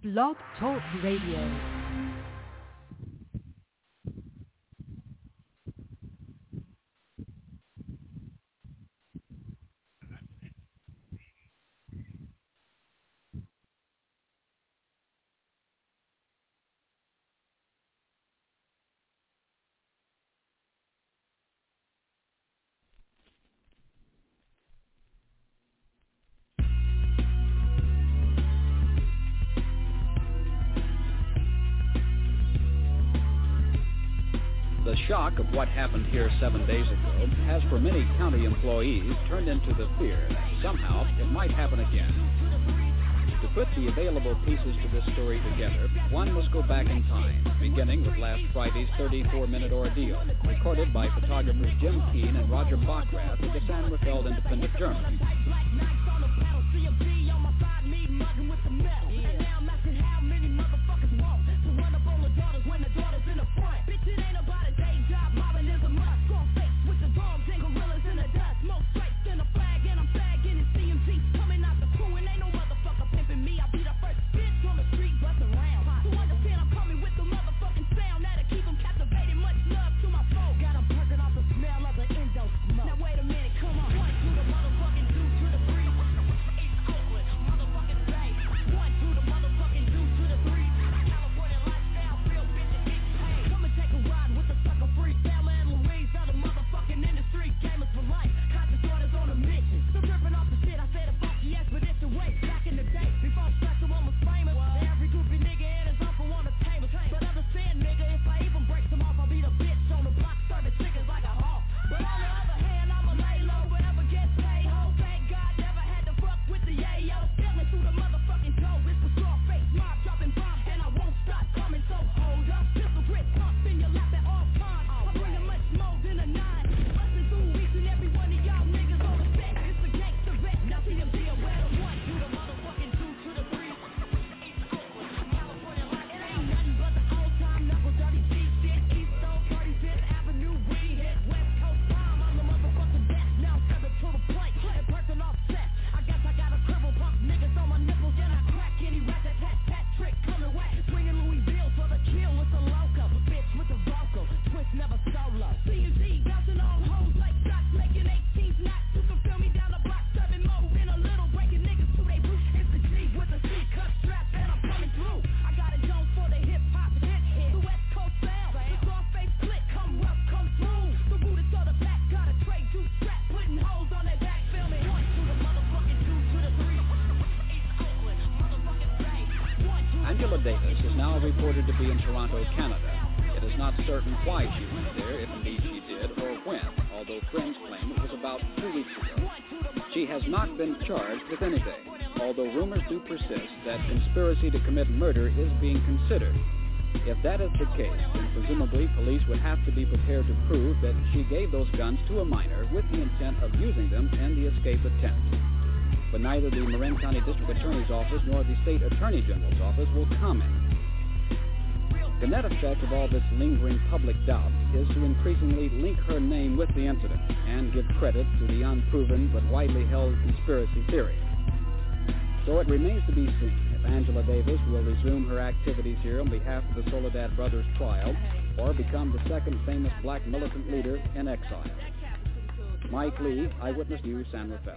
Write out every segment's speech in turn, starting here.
Blog Talk Radio. The shock of what happened here 7 days ago has for many county employees turned into the fear that somehow it might happen again. To put the available pieces to this story together, one must go back in time, beginning with last Friday's 34-minute ordeal, recorded by photographers Jim Keane and Roger Bockrath of the San Rafael Independent Journal. Angela Davis is now reported to be in Toronto, Canada. It is not certain why she went there, if indeed she did, or when, although friends claim it was about 2 weeks ago. She has not been charged with anything, although rumors do persist that conspiracy to commit murder is being considered. If that is the case, then presumably police would have to be prepared to prove that she gave those guns to a minor with the intent of using them in the escape attempt. But neither the Marin County District Attorney's Office nor the State Attorney General's Office will comment. The net effect of all this lingering public doubt is to increasingly link her name with the incident and give credit to the unproven but widely held conspiracy theory. So it remains to be seen if Angela Davis will resume her activities here on behalf of the Soledad brothers' trial or become the second famous black militant leader in exile. Mike Lee, Eyewitness News, San Rafael.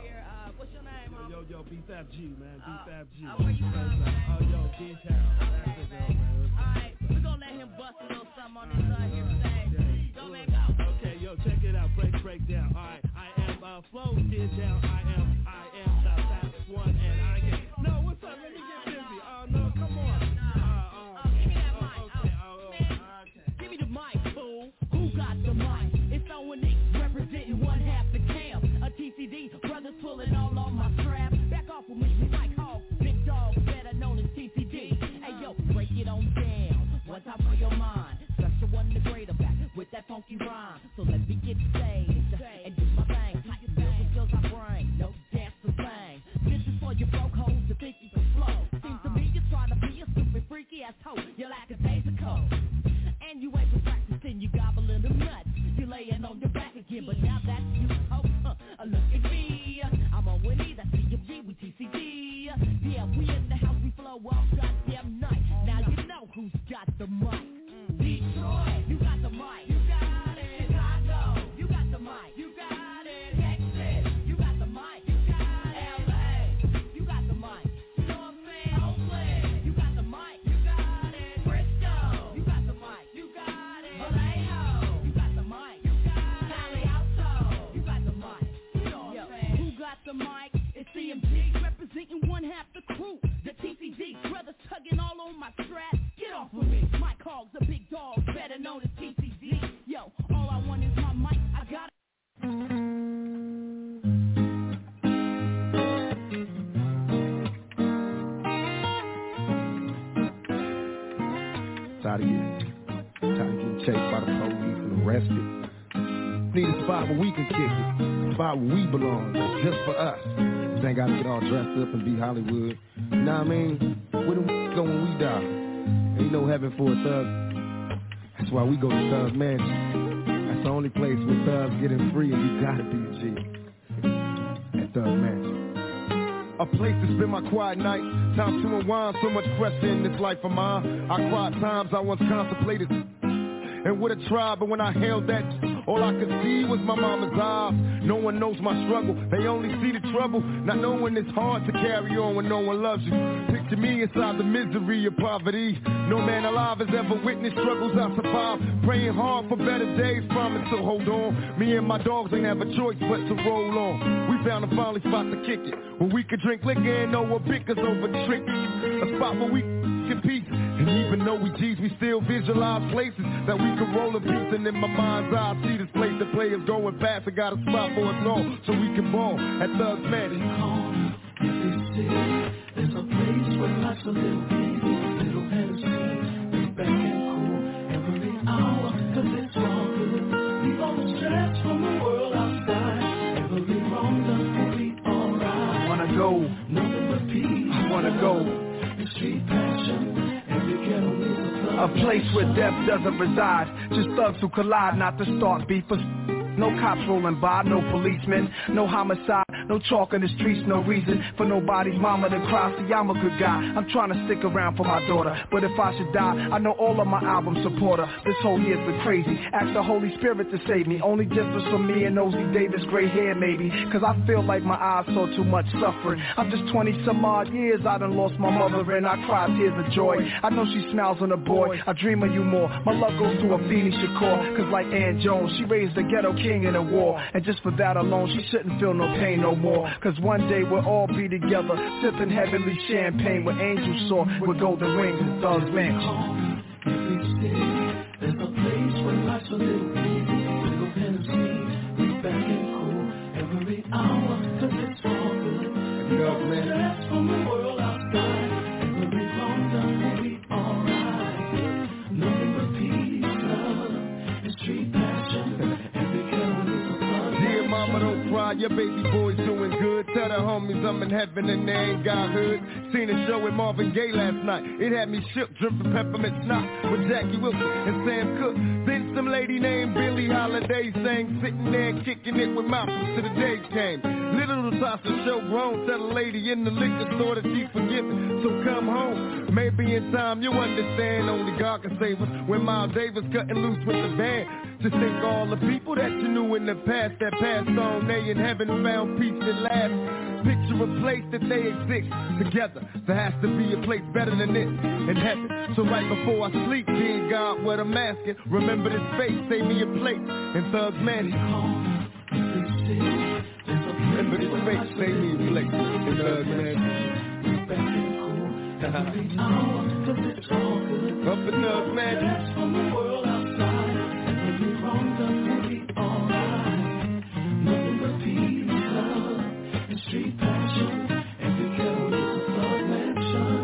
Yo, B5G, man, B5G. Yo, D-Town. That's it, man. Alright, we're gonna let him bust a little something on this side here today. Go, man, go. Okay, yo, check it out, break down. Alright, I am Flo, D-Town. I am Southside One, and I get. No, what's up? Let me get busy. Oh, no, come on. Give me that mic. Man, give me the mic, fool. Who got the mic? It's Owen X representing one half the camp. A TCD, brothers pulling all on my strap. Back off with me, Mike Hall, big dog, better known as TCD. Hey yo, break it on down. One time for your mind. Special one the greater back with that funky rhyme. So let me get staged and do my thing. How you feel the skills I bring? No dance to sing. This is for your broke hoes to think you can flow. Seems to me you're trying to be a stupid freaky ass hoe. You're like a days ago. And you ain't been practicing, you gobbling the nuts. You're laying on your back again, but now that's you, oh, look at me. I'm on Winnie, that's CMG with TCD. Yeah, we in the house, we flow off, goddamn night. Now you know who's got the mic. Detroit, you got the mic. You got it. Chicago, you got the mic. You got it. Texas, you got the mic. You got it. LA, you got the mic. You know what I'm saying? Oakland, you got the mic. You got it. Bristol, you got the mic. You got it. Vallejo, you got the mic. You got it. Palo Alto, you got the mic. You know what I'm saying? Who got the mic? It's CMG representing one half the crew. The TCD brothers tugging all on my strap. Get off of me. Mike Hogg's a big dog, better known as TCD. Yo, all I want is my mic. I got it. Tired of getting chased by the police and arrested. Need a spot where we can kick it. A spot where we belong. That's just for us. This ain't gotta get all dressed up and be Hollywood. You know what I mean? Where the go when we die? Ain't no heaven for a thug. That's why we go to Thug Mansion. That's the only place where thugs getting free, and you gotta be a G. At Thug Mansion. A place to spend my quiet night. Time to unwind, so much pressure in this life of mine. I cried times I once contemplated and would have tried, but when I held that, all I could see was my mama's eyes. No one knows my struggle, they only see the trouble. Not knowing it's hard to carry on when no one loves you. Picture me inside the misery of poverty. No man alive has ever witnessed struggles I survived. Praying hard for better days, promise to hold on. Me and my dogs ain't have a choice but to roll on. We found a finally spot to kick it, where we could drink liquor and know what bickers over tricks. A spot where we can peace. And even though we G's, we still visualize places that we can roll a piece. And in my mind's eye, I see this place that players going past. I got a spot for us all, so we can ball at Thug Mansion. Every city, there's a place where life's a little easy, little fantasy, it's back and cool every hour, cause it's all good. Leave all the stress from the world outside, every wrong done will be alright. Wanna go, nothing but peace. I wanna go. It's street passion, every ghetto needs a place where death doesn't reside, just thugs who collide, not to start beef. No cops rolling by, no policemen, no homicide, no chalk in the streets, no reason for nobody's mama to cry. See, I'm a good guy, I'm trying to stick around for my daughter, but if I should die, I know all of my album support her. This whole year's been crazy, ask the Holy Spirit to save me. Only difference from me and Nosy Davis, gray hair maybe, cause I feel like my eyes saw too much suffering. I'm just 20 some odd years, I done lost my mother and I cry tears of joy. I know she smiles on a boy, I dream of you more. My love goes to Afeni Shakur, cause like Ann Jones, she raised the ghetto king in a war, and just for that alone, she shouldn't feel no pain no more. Cause one day we'll all be together, sipping heavenly champagne with angels soar, with golden rings and Thug's Mansion. Every city, there's a place where life's a little easy, little fantasy, we back and cool every hour, cause it's all good. No stress from the world outside, every wrong done will be alright. Nothing but peace, love, and street passion. Mama, don't cry, your baby boy's doing good. Tell the homies I'm in heaven and they ain't got hood. Seen a show with Marvin Gaye last night. It had me shook, dripping peppermint snot with Jackie Wilson and Sam Cooke. Then some lady named Billie Holiday sang, sitting there kicking it with Malcolm till the day came. Little Tasha show grown, tell a lady in the liquor store that she's forgiven, so come home. Maybe in time you'll understand, only God can save us. When Miles Davis cutting loose with the band, just think all the people that you knew in the past that passed on, they in heaven found peace at last. Picture a place that they exist together. There has to be a place better than this in heaven. So right before I sleep, dear God, what I'm asking, remember this face, save me a place in Thug's Mansion. Remember this face, save me a place in Thug's Mansion. Up in Thug's Mansion. Street passion, every girl is a Thug Mansion.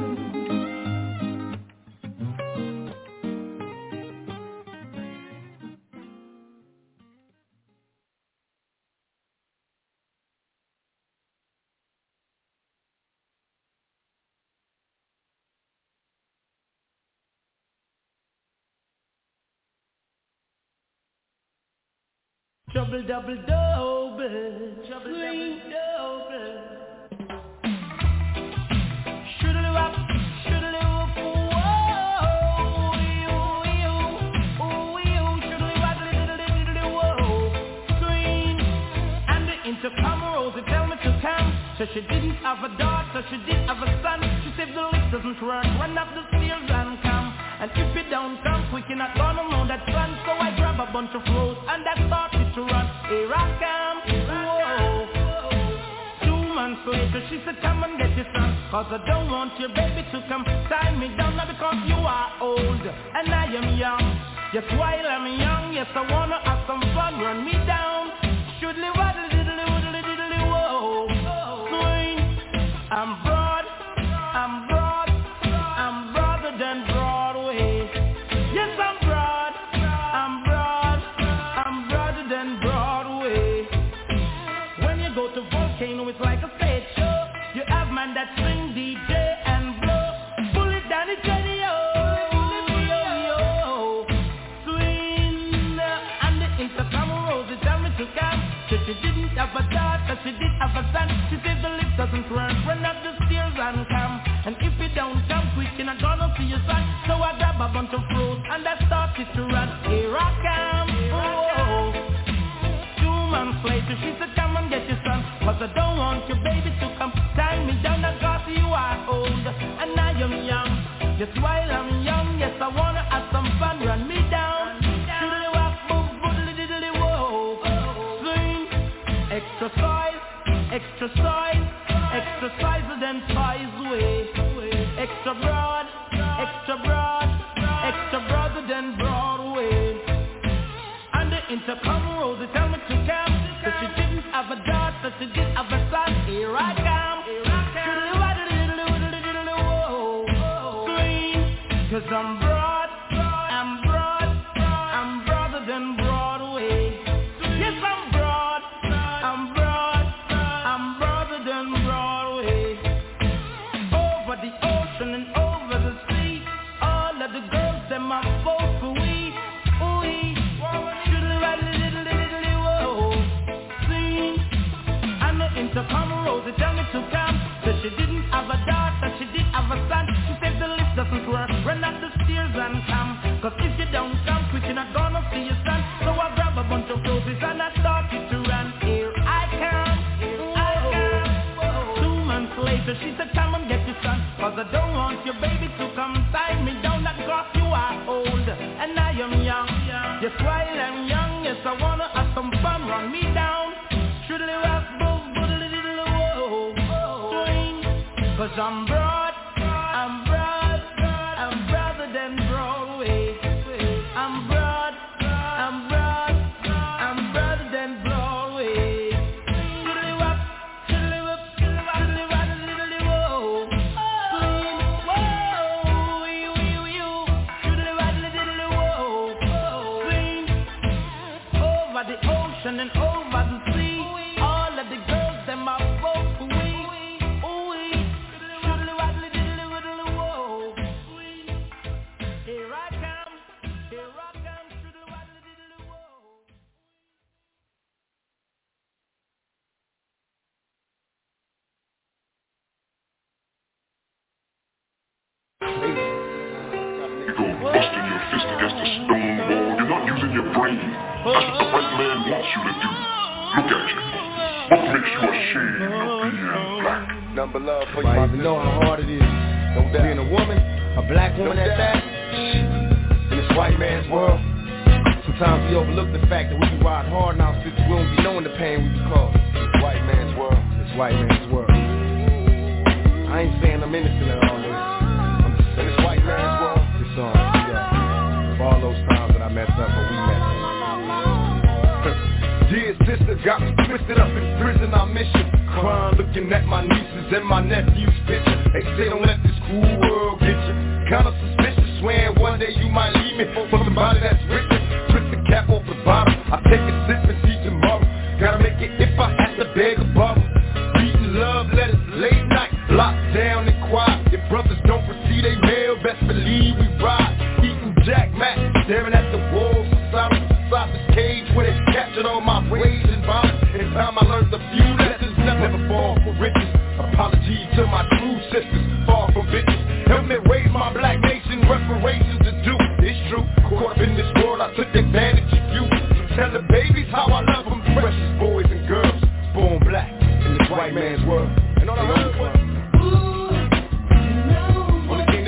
Trouble double double, trouble double double. Shoulda wop, shoulda fool. work, run up the stairs and come. And if you don't come quick, you're not gonna know that fun. So I grab a bunch of flows and I started to run. Here I come, whoa. 2 months later, she said, come and get your son. Cause I don't want your baby to come tie me down. Now because you are old and I am young. Yes, while I'm young, yes, I wanna have some fun. Run me down. Shoodly waddle diddly woodly diddly whoa. Swing. I'm broad, I'm broad, I'm broader than Broadway. Yes, I'm broad, I'm broad, I'm broader than Broadway. When you go to Volcano, it's like a stage show. You have man that swing, DJ and blow. Pull it down, it's ready, yo. Swing. And the intercom rose, they tell me to come. So she didn't have a daughter, she did have a son. She said the lift doesn't work, run up the stairs and come. And if you don't come quick, you're not gonna see your son. So I grab a bunch of fruit and I started to run. Here I come, oh. 2 months later, she said, come and get your son. Cause I don't want your baby to come tie me down. Cause you are old and I am young. Yes, while I'm young, yes, I wanna have some fun. Run me down. Shoodly walk, boom, boodly diddly whoa. Swing. Exercise, exercise, exerciser than toys way. Extra broad, extra broad, extra broader than Broadway. And the intercom rose, they tell me to come. So she didn't have a daughter, she did have a son. Here I come. Cause I'm broad, I'm broad, I'm broader than Broadway. Yes, I'm broad, I'm broad, I'm broader than Broadway. Over the ocean and over the sea, all of the girls, them are both for we. Ooh-wee, shoodly-waddly-diddly-diddly, whoa. Sing, and the intercom rose, they tell me to come. So she didn't have a daughter, she did have a son. She said the lift doesn't work, run up the stairs and come. Cause if you don't come quick, you're not gonna see your son. So I grab a bunch of roses and I started to run. Here I come, I come. 2 months later, she said, come and get your son. Cause I don't want your baby to come tie me down. Not cause you are old and I am young. Yes, while I'm young, yes, I wanna have some fun. Run me down. Shoodly walk, boom, boodly diddly whoa. Swing. Cause I'm broad, I'm broad, I'm broader than Broadway. I'm broad, I'm broad, I'm broader than Broadway. Diddly wop, diddly wop, diddly wop, diddly whoa. Swing, whoa, you, diddly wop, diddly whoa. Swing, over the ocean and over the sea, all of the girls them are both for we. Busting your fist against a stone wall. You're not using your brain. That's what the white man wants you to do. Look at you. What makes you ashamed of being black? Number love for you. I even know how hard it is. Being a woman, a black woman at that, in this white man's world. Sometimes we overlook the fact that we can ride hard in our cities. We don't be knowing the pain we be caused. This white man's world. This white man's world. I ain't saying I'm innocent at all this. I'm just saying this white man's world. This song, yeah. For all those times that I messed up or we messed up. Dear sister, got me twisted up in prison, I miss you. Crying, looking at my nieces and my nephew's picture. They say don't let this cool world get you. Kinda suspicious, swearing one day you might leave me for somebody that's richer. Twist the cap off the bottom, I take a sip and see tomorrow. Gotta make it if I have to beg a bottle. Reading love letters late night, locked down and quiet. If brothers don't receive they mail, best believe we ride. Eating Jack Mac, staring at the walls inside this cage where they captured all my rage and violence. In time I learned a few lessons, never fall for riches. Apologies to my true sisters, far from bitches. Help me raise my black nation, reparations to do. It's true, caught up in this world, I took advantage of you. So tell the babies how I love them, precious boys and girls, born black in this white man's world. And all I heard was, ooh, you know, only thing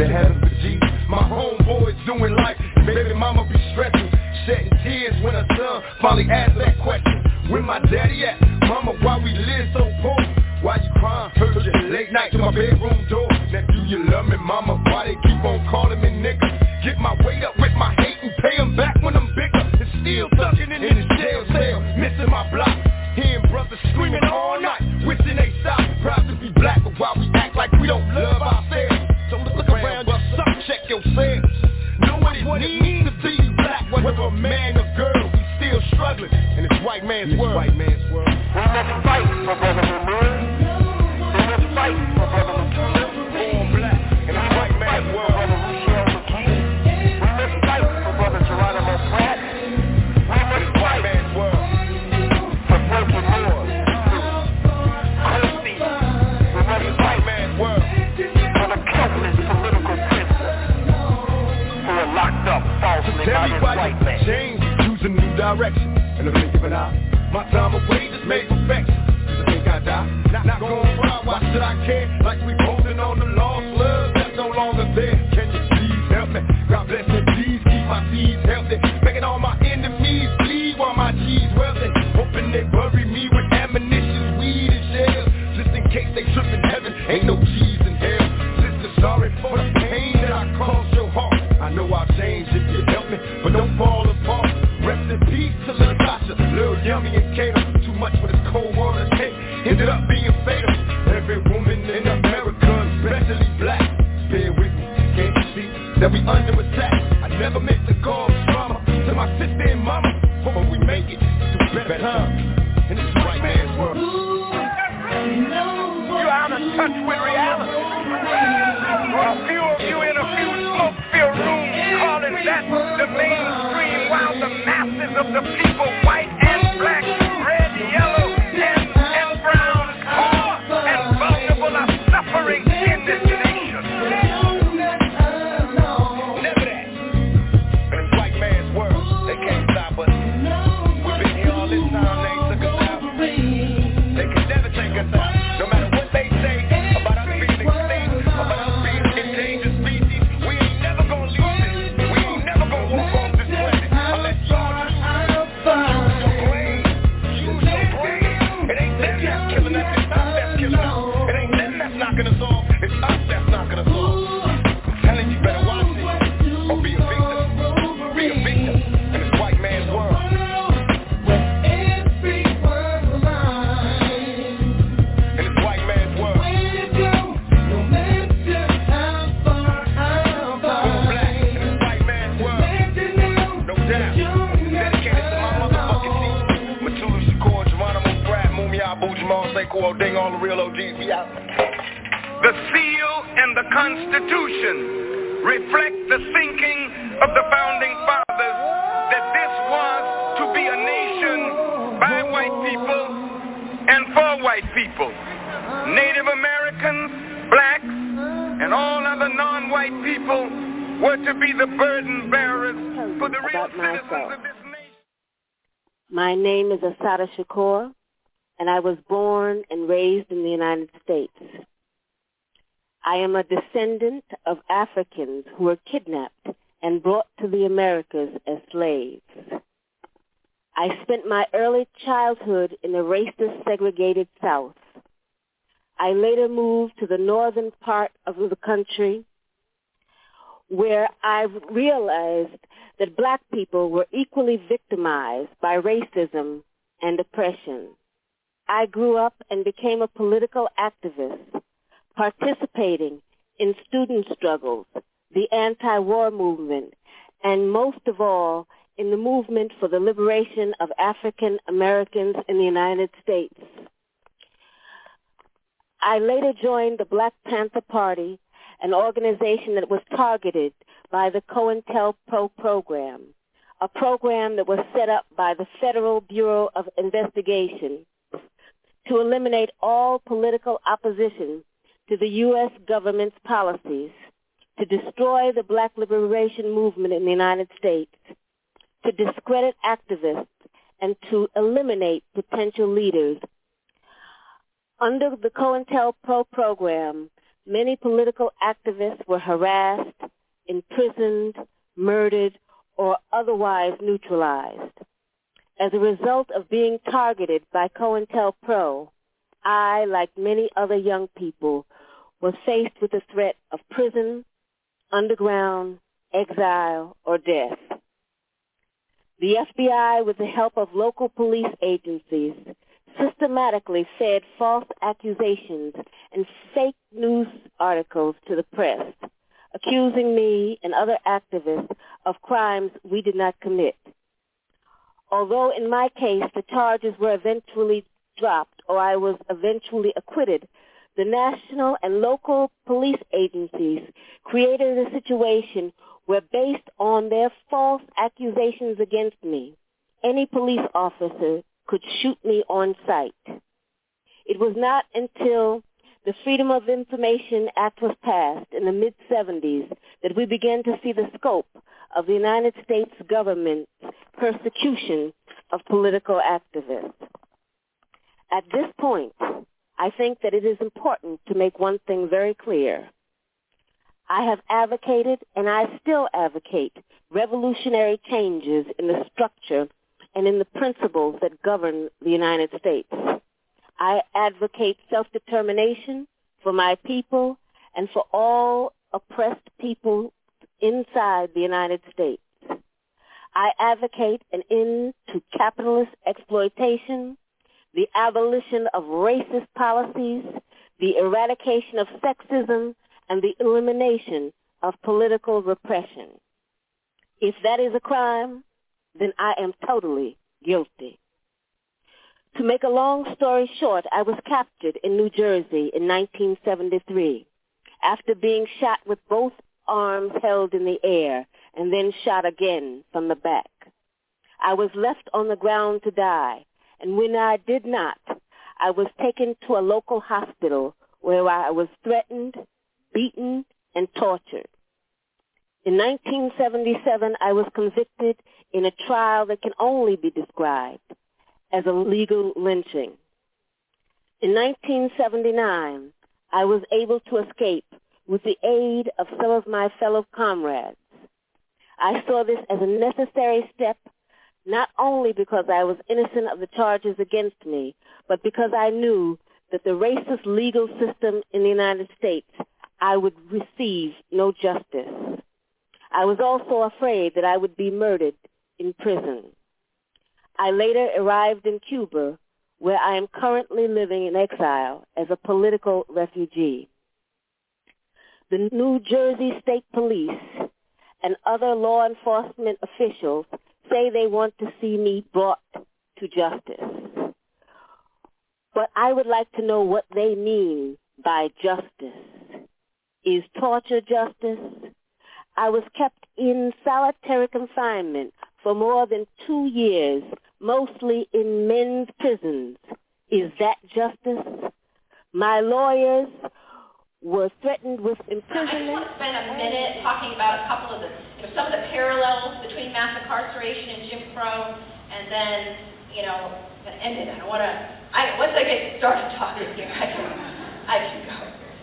the heavens for G. My homeboys doing life, baby mama be stressing, shedding tears when her son finally asked that question. Where my daddy at? Mama, why we live so poor? Why you crying? Heard you late night to my bedroom door. Now do you love me, mama? Why they keep on calling me nigga? Get my weight up with my hate and pay them back when I'm bigger. And still thugging in his jail cell, missing my block. Hearing brothers screaming all night, wishing they stop. Proud to be black, but why we act like we don't love ourselves? So look around, but some check yourselves. Know what it means to be black, whether a man or girl, we still struggling in this white man's world. We must fight for brotherhood, man. We must fight for brotherhood. Born black in this white man's world. Brother Luciano McKee. We must fight for brother Geronimo Pratt. We must fight man's world for Frankie Moore. Christy. We must fight man's world for the countless political prisoners who are locked up falsely by this white man. Change, choose a new direction, and I'm thinking out. My time away just made perfection. Cause I think I die. Not going wild, why should I care? Like we holding on to lost love that's no longer there. Can you please help me? God bless me, please keep my seeds healthy. Making all my enemies bleed while my G's wealthy. Hoping they bury me with ammunition, weed and shells. Just in case they trip in heaven, ain't no G's in hell. Sister, sorry for the pain that I caused your heart. I know I'll change if you help me, but don't fall apart. Rest in peace to little Tasha, little Yummy and Kato. Too much for this cold water take, ended up being fatal. Every woman in America, especially black, bear with me, can't you see that we under attack? I never meant to cause drama to my sister and mama, but we make it through better times in this white man's world. You're out of touch with reality. A few of you in a few smoke-filled rooms calling that the mainstream, while the masses of the people, white and black, red, yellow, and brown, poor and vulnerable, are suffering in this nation. Never that. In this white man's world, they can't stop us. We've been here all this time, they took us out. They can never take us out. No matter what they say about us being extinct, about us being endangered species, we ain't never gonna lose it. We ain't never gonna walk off this planet unless y'all use your brain. Use your brain. It ain't them that's killing us, it's us that's killing us. It ain't them that's knocking us off, it's us that's knocking us off. I'm telling you, better watch it or be a victim. Be a victim in this white man's world. Ding, all the real OGs be out. The seal and the Constitution reflect the thinking of the founding fathers that this was to be a nation by white people and for white people. Native Americans, blacks, and all other non-white people were to be the burden bearers for the real citizens of this nation. My name is Assata Shakur, and I was born and raised in the United States. I am a descendant of Africans who were kidnapped and brought to the Americas as slaves. I spent my early childhood in the racist, segregated South. I later moved to the northern part of the country, where I realized that black people were equally victimized by racism and oppression. I grew up and became a political activist, participating in student struggles, the anti-war movement, and most of all, in the movement for the liberation of African Americans in the United States. I later joined the Black Panther Party, an organization that was targeted by the COINTELPRO program, a program that was set up by the Federal Bureau of Investigation to eliminate all political opposition to the U.S. government's policies, to destroy the black liberation movement in the United States, to discredit activists, and to eliminate potential leaders. Under the COINTELPRO program, many political activists were harassed, imprisoned, murdered, or otherwise neutralized. As a result of being targeted by COINTELPRO, I, like many other young people, was faced with the threat of prison, underground, exile, or death. The FBI, with the help of local police agencies, systematically fed false accusations and fake news articles to the press, accusing me and other activists of crimes we did not commit. Although in my case the charges were eventually dropped or I was eventually acquitted, the national and local police agencies created a situation where, based on their false accusations against me, any police officer could shoot me on sight. It was not until the Freedom of Information Act was passed in the mid-'70s that we began to see the scope of the United States government's persecution of political activists. At this point, I think that it is important to make one thing very clear. I have advocated, and I still advocate, revolutionary changes in the structure and in the principles that govern the United States. I advocate self-determination for my people and for all oppressed people inside the United States. I advocate an end to capitalist exploitation, the abolition of racist policies, the eradication of sexism, and the elimination of political repression. If that is a crime, then I am totally guilty. To make a long story short, I was captured in New Jersey in 1973 after being shot with both arms held in the air and then shot again from the back. I was left on the ground to die, and when I did not, I was taken to a local hospital where I was threatened, beaten, and tortured. In 1977, I was convicted in a trial that can only be described as a legal lynching. In 1979, I was able to escape with the aid of some of my fellow comrades. I saw this as a necessary step, not only because I was innocent of the charges against me, but because I knew that the racist legal system in the United States, I would receive no justice. I was also afraid that I would be murdered in prison. I later arrived in Cuba, where I am currently living in exile as a political refugee. The New Jersey State Police and other law enforcement officials say they want to see me brought to justice. But I would like to know what they mean by justice. Is torture justice? I was kept in solitary confinement for more than 2 years, mostly in men's prisons. Is that justice? My lawyers were threatened with imprisonment. I just want to spend a minute talking about a couple of some of the parallels between mass incarceration and Jim Crow, and then, end it. Once I get started talking here, I can go.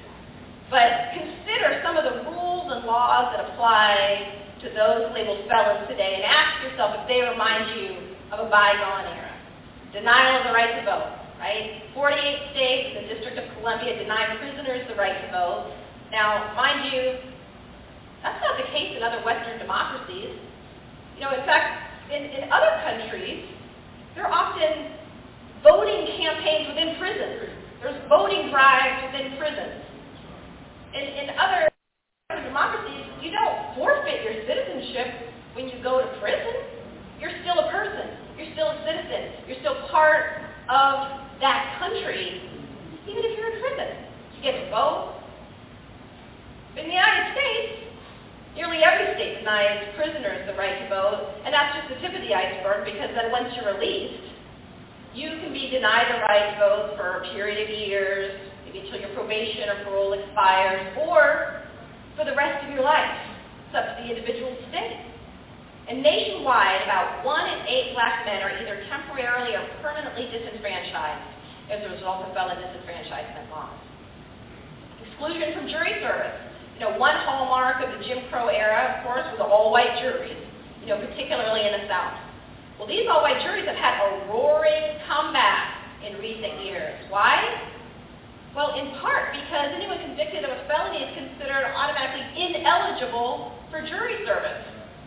But consider some of the rules and laws that apply to those labeled felons today, and ask yourself if they remind you of a bygone era. Denial of the right to vote, right? 48 states and the District of Columbia deny prisoners the right to vote. Now, mind you, that's not the case in other Western democracies. In fact, in other countries, there are often voting campaigns within prisons. There's voting drives within prisons. In other democracies, you don't forfeit your citizenship when you go to prison. You're still a person. You're still a citizen. You're still part of that country, even if you're in prison. You get to vote. In the United States, nearly every state denies prisoners the right to vote, and that's just the tip of the iceberg, because then once you're released, you can be denied the right to vote for a period of years, maybe until your probation or parole expires, or for the rest of your life. It's up to the individual state. And nationwide, about 1 in 8 black men are either temporarily or permanently disenfranchised as a result of felon disenfranchisement laws. exclusion from jury service. One hallmark of the Jim Crow era, of course, was all-white juries, particularly in the South. Well, these all-white juries have had a roaring comeback in recent years. Why? Well, in part because anyone convicted of a felony is considered automatically ineligible for jury service.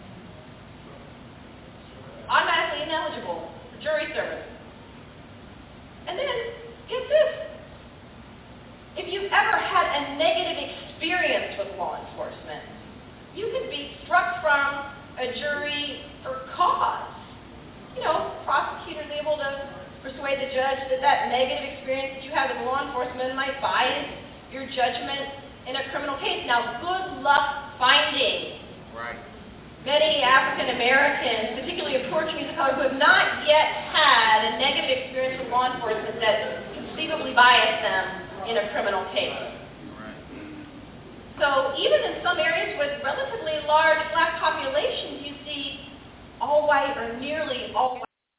Automatically ineligible for jury service. And then, get this. If you've ever had a negative experience with law enforcement, you could be struck from a jury for cause. Prosecutors able to persuade the judge that that negative experience that you have with law enforcement might bias your judgment in a criminal case. Now, good luck finding many African Americans, particularly of Portuguese of color, who have not yet had a negative experience with law enforcement that conceivably bias them in a criminal case. So even in some areas with relatively large black populations, you see all white or nearly all white.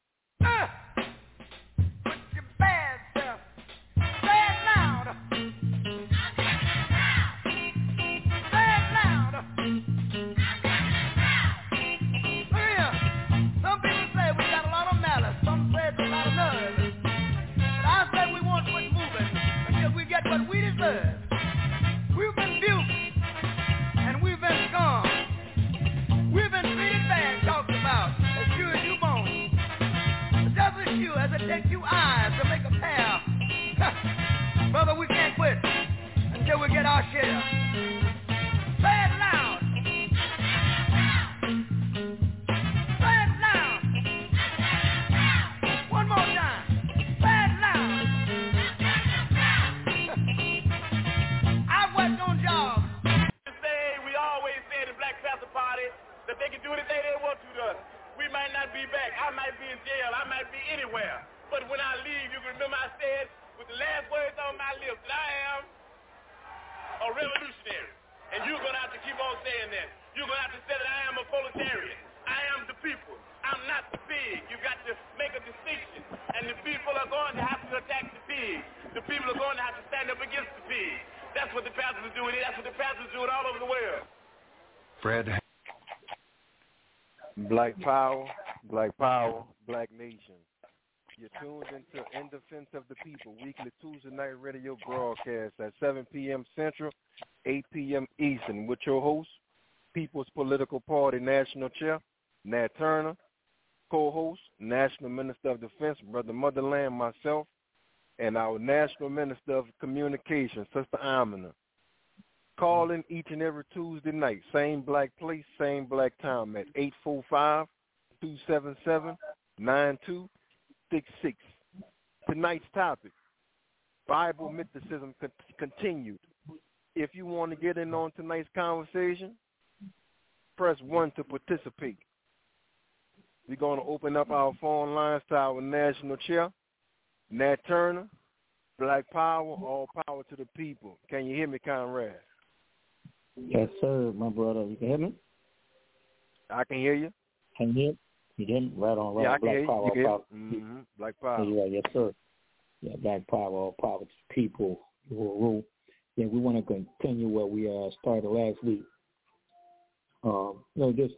Take you eyes to make a pair. Brother, we can't quit until we get our share. Say it loud. Say it loud. One more time. Say it loud. I've worked on jobs. We always say at the Black Panther Party that they can do anything they want to us. We might not be back. I might be in jail. I might be anywhere. But when I leave, you can remember I said with the last words on my lips that I am a revolutionary. And you're going to have to keep on saying that. You're going to have to say that I am a proletarian. I am the people. I'm not the pig. You got to make a distinction. And the people are going to have to attack the pig. The people are going to have to stand up against the pig. That's what the Panthers are doing. That's what the Panthers are doing all over the world. Fred. Black Power, Black Nation. You're tuned into In Defense of the People, weekly Tuesday night radio broadcast at 7 p.m. Central, 8 p.m. Eastern, with your host, People's Political Party National Chair, Nat Turner, co-host, National Minister of Defense, Brother Motherland, myself, and our National Minister of Communications, Sister Amina. Call in each and every Tuesday night, same black place, same black time at 845-277-9266. Tonight's topic, Bible mythicism continued. If you want to get in on tonight's conversation, press 1 to participate. We're going to open up our phone lines to our national chair, Nat Turner, Black Power, all power to the people. Can you hear me, Conrad? Yes, sir, my brother. You can hear me? I can hear you. Can you hear me? You didn't? Right on, right. Yeah, I can Black hear you. Power, You power. Mm-hmm. Black Power. Yeah, yes, sir. Yeah, Black Power, all power to the people. Rule. Yeah, we want to continue what we started last week. Just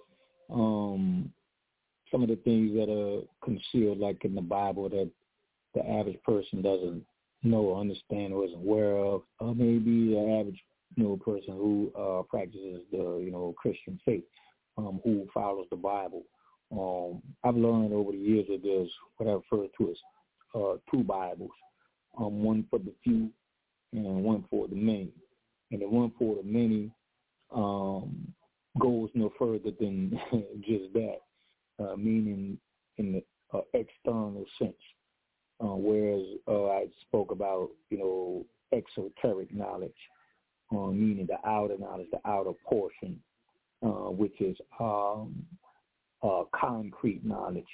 some of the things that are concealed, like in the Bible, that the average person doesn't know or understand or isn't aware of. Or maybe the average person who practices the Christian faith, who follows the Bible. I've learned over the years that there's what I refer to as two Bibles, one for the few and one for the many. And the one for the many goes no further than just that, meaning in the external sense. Whereas I spoke about, exoteric knowledge, meaning the outer knowledge, the outer portion, which is concrete knowledge.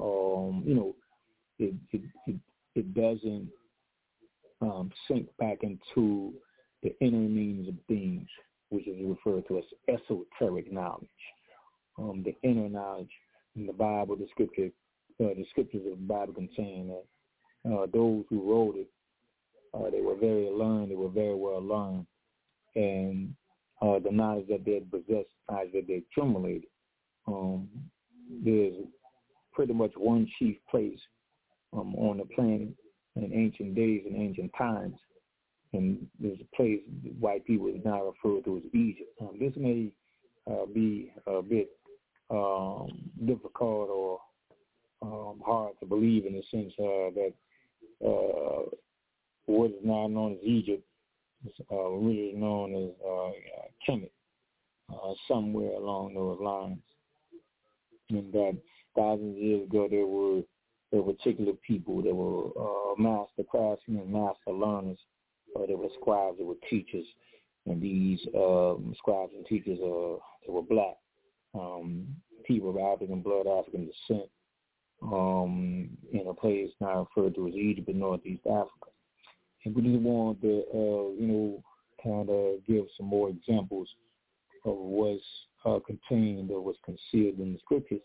It doesn't sink back into the inner meanings of things, which is referred to as esoteric knowledge. The inner knowledge in the Bible, the scriptures of the Bible contain that those who wrote it, they were very learned, they were very well learned, and the knowledge that they had possessed, knowledge that they accumulated. There's pretty much one chief place on the planet in ancient days and ancient times, and there's a place white people now refer to as Egypt. This may be a bit difficult or hard to believe, in the sense that what is now known as Egypt is really known as Kemet, somewhere along those lines. And that thousands of years ago there were particular people that were master craftsmen and master learners. There were scribes, there were teachers, and these scribes and teachers they were black, people of African blood, African descent, in a place now referred to as Egypt in Northeast Africa. And we just wanted to, kind of give some more examples of what's contained or what's concealed in the scriptures.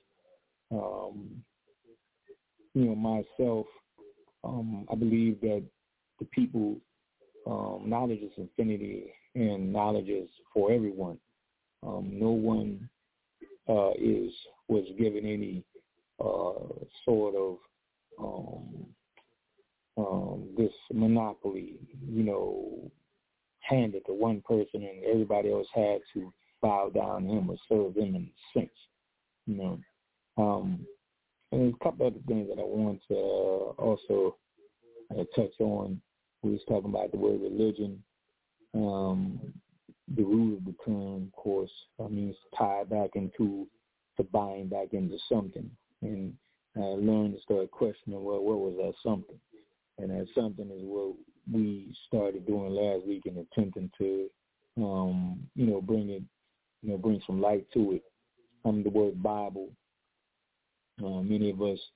Myself, I believe that the people, knowledge is infinity and knowledge is for everyone. No one was given any sort of this monopoly, handed to one person and everybody else had to bow down to him or serve him in a sense, And there's a couple other things that I want to also touch on. We was talking about the word religion. The root of the term, of course, means to tie back into, to bind back into something. And I learned to start questioning, well, what was that something? And that something is what we started doing last week in attempting to, bring some light to it. The word Bible. Many of us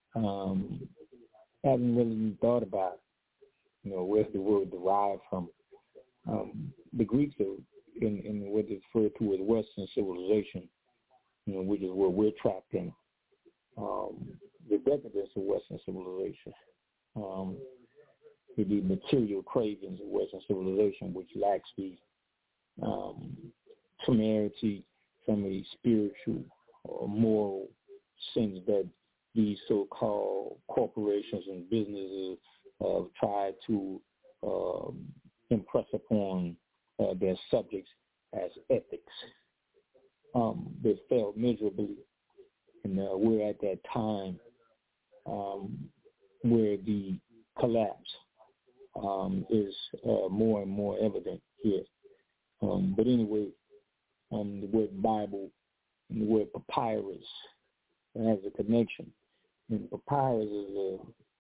haven't really thought about, where the word derived from. The Greeks are in what is referred to as Western civilization, which is where we're trapped in. The decadence of Western civilization, the material cravings of Western civilization, which lacks the temerity from a spiritual or moral sense that these so-called corporations and businesses have tried to impress upon their subjects as ethics. They failed miserably, and we're at that time where the collapse is more and more evident here. But anyway, the word Bible and the word papyrus has a connection. And papyrus is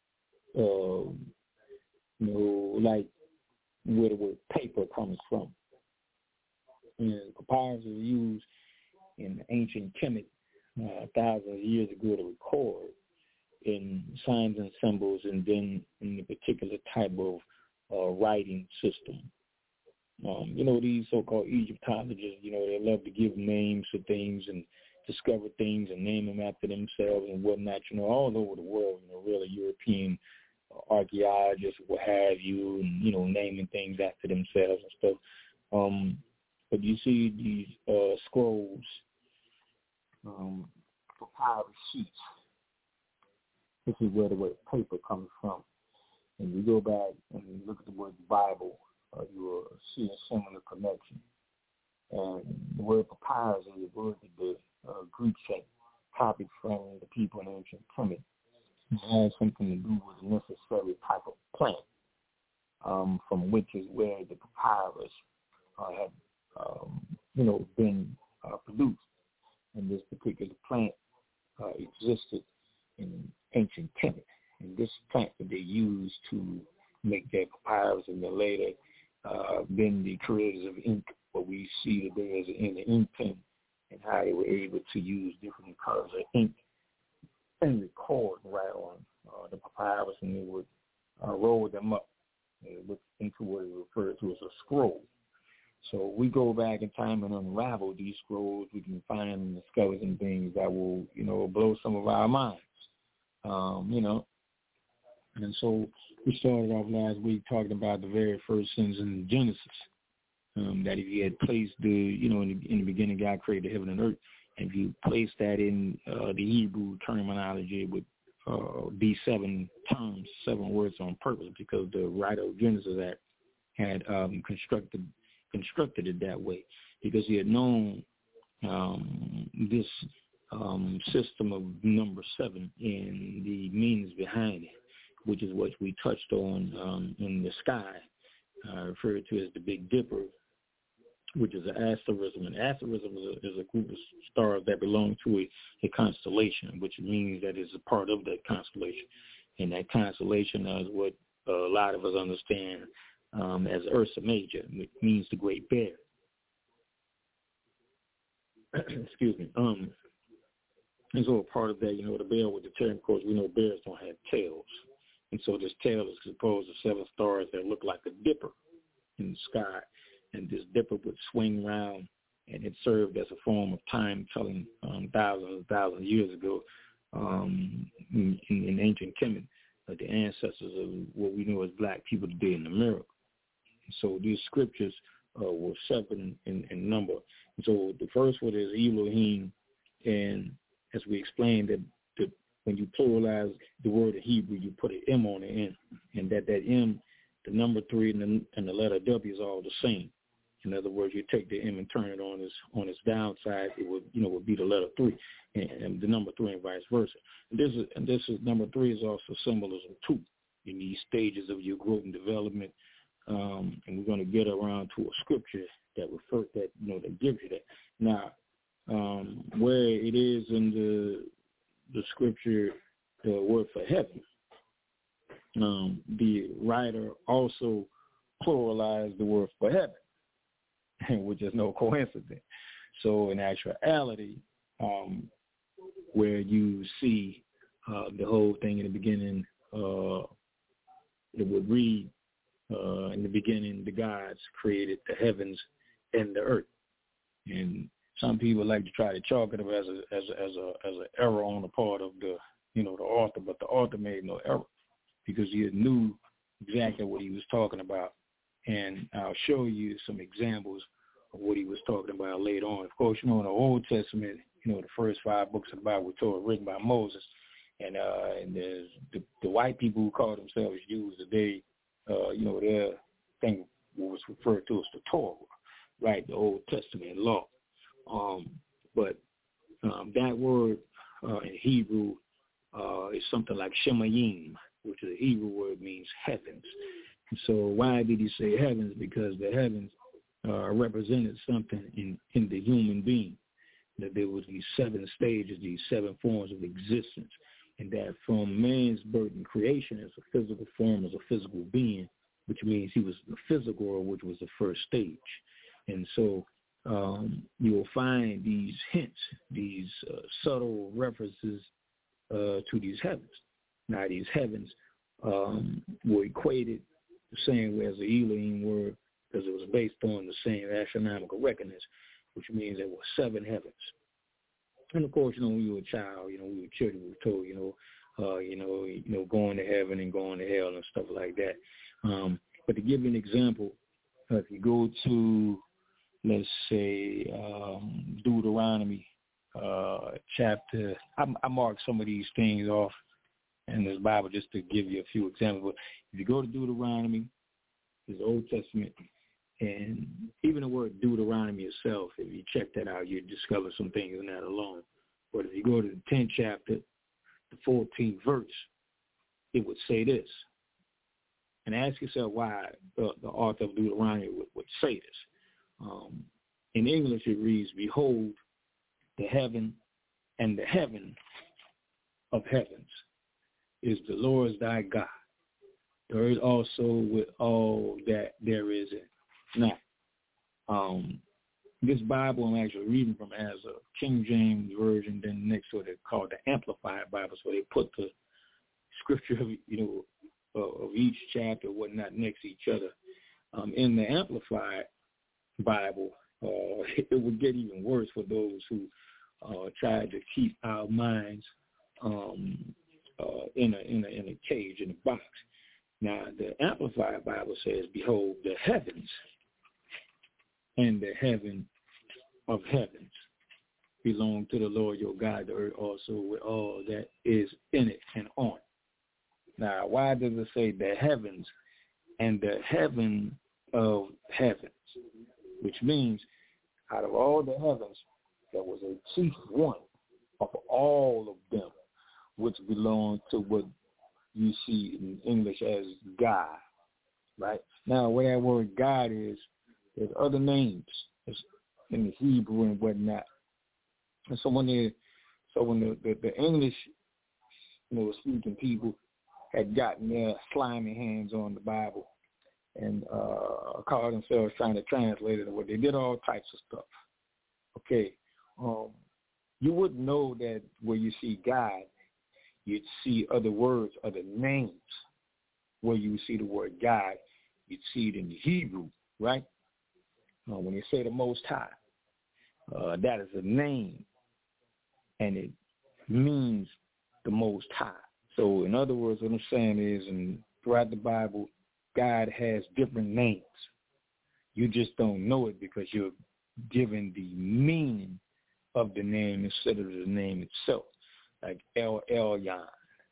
like where the word paper comes from. And papyrus is used in ancient Kemet thousands of years ago to record in signs and symbols, and then in a particular type of writing system. These so-called Egyptologists, they love to give names to things and discover things and name them after themselves and whatnot, all over the world, really European archaeologists, what have you, and, naming things after themselves and stuff. But you see these scrolls, papyrus sheets. This is where the word paper comes from. And you go back and you look at the word Bible, you will see a similar connection. And the word papyrus is a word that the Greeks had copied from the people in ancient Kemet. It has something to do with a necessary type of plant, from which is where the papyrus had, been produced. And this particular plant existed in ancient Kemet. And this plant that they used to make their papyrus, and then later been the creators of ink, what we see today as in the ink pen, and how they were able to use different colors of ink and record right on the papyrus, and they would roll them up into what is referred to as a scroll. So we go back in time and unravel these scrolls. We can find and discover some things that will, blow some of our minds, And so we started off last week talking about the very first sins in Genesis. that if you had placed in the beginning God created heaven and earth, and if you place that in the Hebrew terminology, it would be 7 terms, 7 words on purpose, because the writer of Genesis had constructed it that way, because he had known this system of number 7 and the meanings behind it, which is what we touched on in the sky, referred to as the Big Dipper, which is an asterism. An asterism is a group of stars that belong to a constellation, which means that it's a part of that constellation. And that constellation is what a lot of us understand as Ursa Major, which means the Great Bear. Excuse me. And so a part of that, the bear with the tail, of course, we know bears don't have tails. And so this tail is composed of 7 stars that look like a dipper in the sky. And this dipper would swing around, and it served as a form of time-telling thousands of years ago in ancient Kemet, the ancestors of what we know as black people today in America. So these scriptures were 7 in number. And so the first one is Elohim, and as we explained, that when you pluralize the word in Hebrew, you put an M on the end, and that M, the number 3 and the letter W is all the same. In other words, you take the M and turn it on its downside, it would be the letter 3, and the number 3 and vice versa. And this is number 3 is also symbolism 2 in these stages of your growth and development. And we're going to get around to a scripture that gives you that. Now, where it is in the scripture, the word for heaven, the writer also pluralized the word for heaven, which is no coincidence. So in actuality, where you see the whole thing in the beginning, it would read, in the beginning, the gods created the heavens and the earth. And some people like to try to chalk it up as an error on the part of the author, but the author made no error, because he knew exactly what he was talking about. And I'll show you some examples of what he was talking about later on. Of course, in the Old Testament, the first 5 books of the Bible were written by Moses, and there's the white people who call themselves Jews today, their thing was referred to as the Torah, right, the Old Testament law. But that word in Hebrew is something like Shemayim, which is a Hebrew word, means heavens. So why did he say heavens? Because the heavens represented something in the human being, that there was these 7 stages, these 7 forms of existence, and that from man's birth and creation as a physical form, as a physical being, which means he was the physical, which was the first stage. And so you'll find these hints, these subtle references to these heavens. Now, these heavens were equated the same way as the Elohim word, because it was based on the same astronomical reckonings, which means there were 7 heavens. And of course, when you were a child, we were children, we were told, going to heaven and going to hell and stuff like that. But to give you an example, if you go to, let's say, Deuteronomy chapter, I marked some of these things off in this Bible just to give you a few examples. But if you go to Deuteronomy, it's Old Testament, and even the word Deuteronomy itself, if you check that out, you discover some things in that alone. But if you go to the 10th chapter, the 14th verse, it would say this. And ask yourself why the author of Deuteronomy would say this. In English, it reads, "Behold, the heaven and the heaven of heavens is the Lord thy God. The earth also with all that there is in it." Now, this Bible I'm actually reading from as a King James version, then next to it called the Amplified Bible, so they put the scripture of each chapter or whatnot next to each other. In the Amplified Bible, it would get even worse for those who try to keep our minds in a cage, in a box. Now, the Amplified Bible says, "Behold, the heavens and the heaven of heavens belong to the Lord your God, the earth also with all that is in it and on it. Now, why does it say the heavens and the heaven of heavens? Which means out of all the heavens, there was a chief one of all of them, which belonged to what you see in English as God, right? Now, where that word God is, there's other names in the Hebrew and whatnot. And so when the English, speaking people had gotten their slimy hands on the Bible and called themselves trying to translate it, or they did all types of stuff. Okay, you wouldn't know that where you see God, you'd see other words, other names. Where you see the word God, you'd see it in the Hebrew, right? When they say the Most High, that is a name, and it means the Most High. So in other words, what I'm saying is, throughout the Bible, God has different names. You just don't know it because you're given the meaning of the name instead of the name itself, like El Elyon,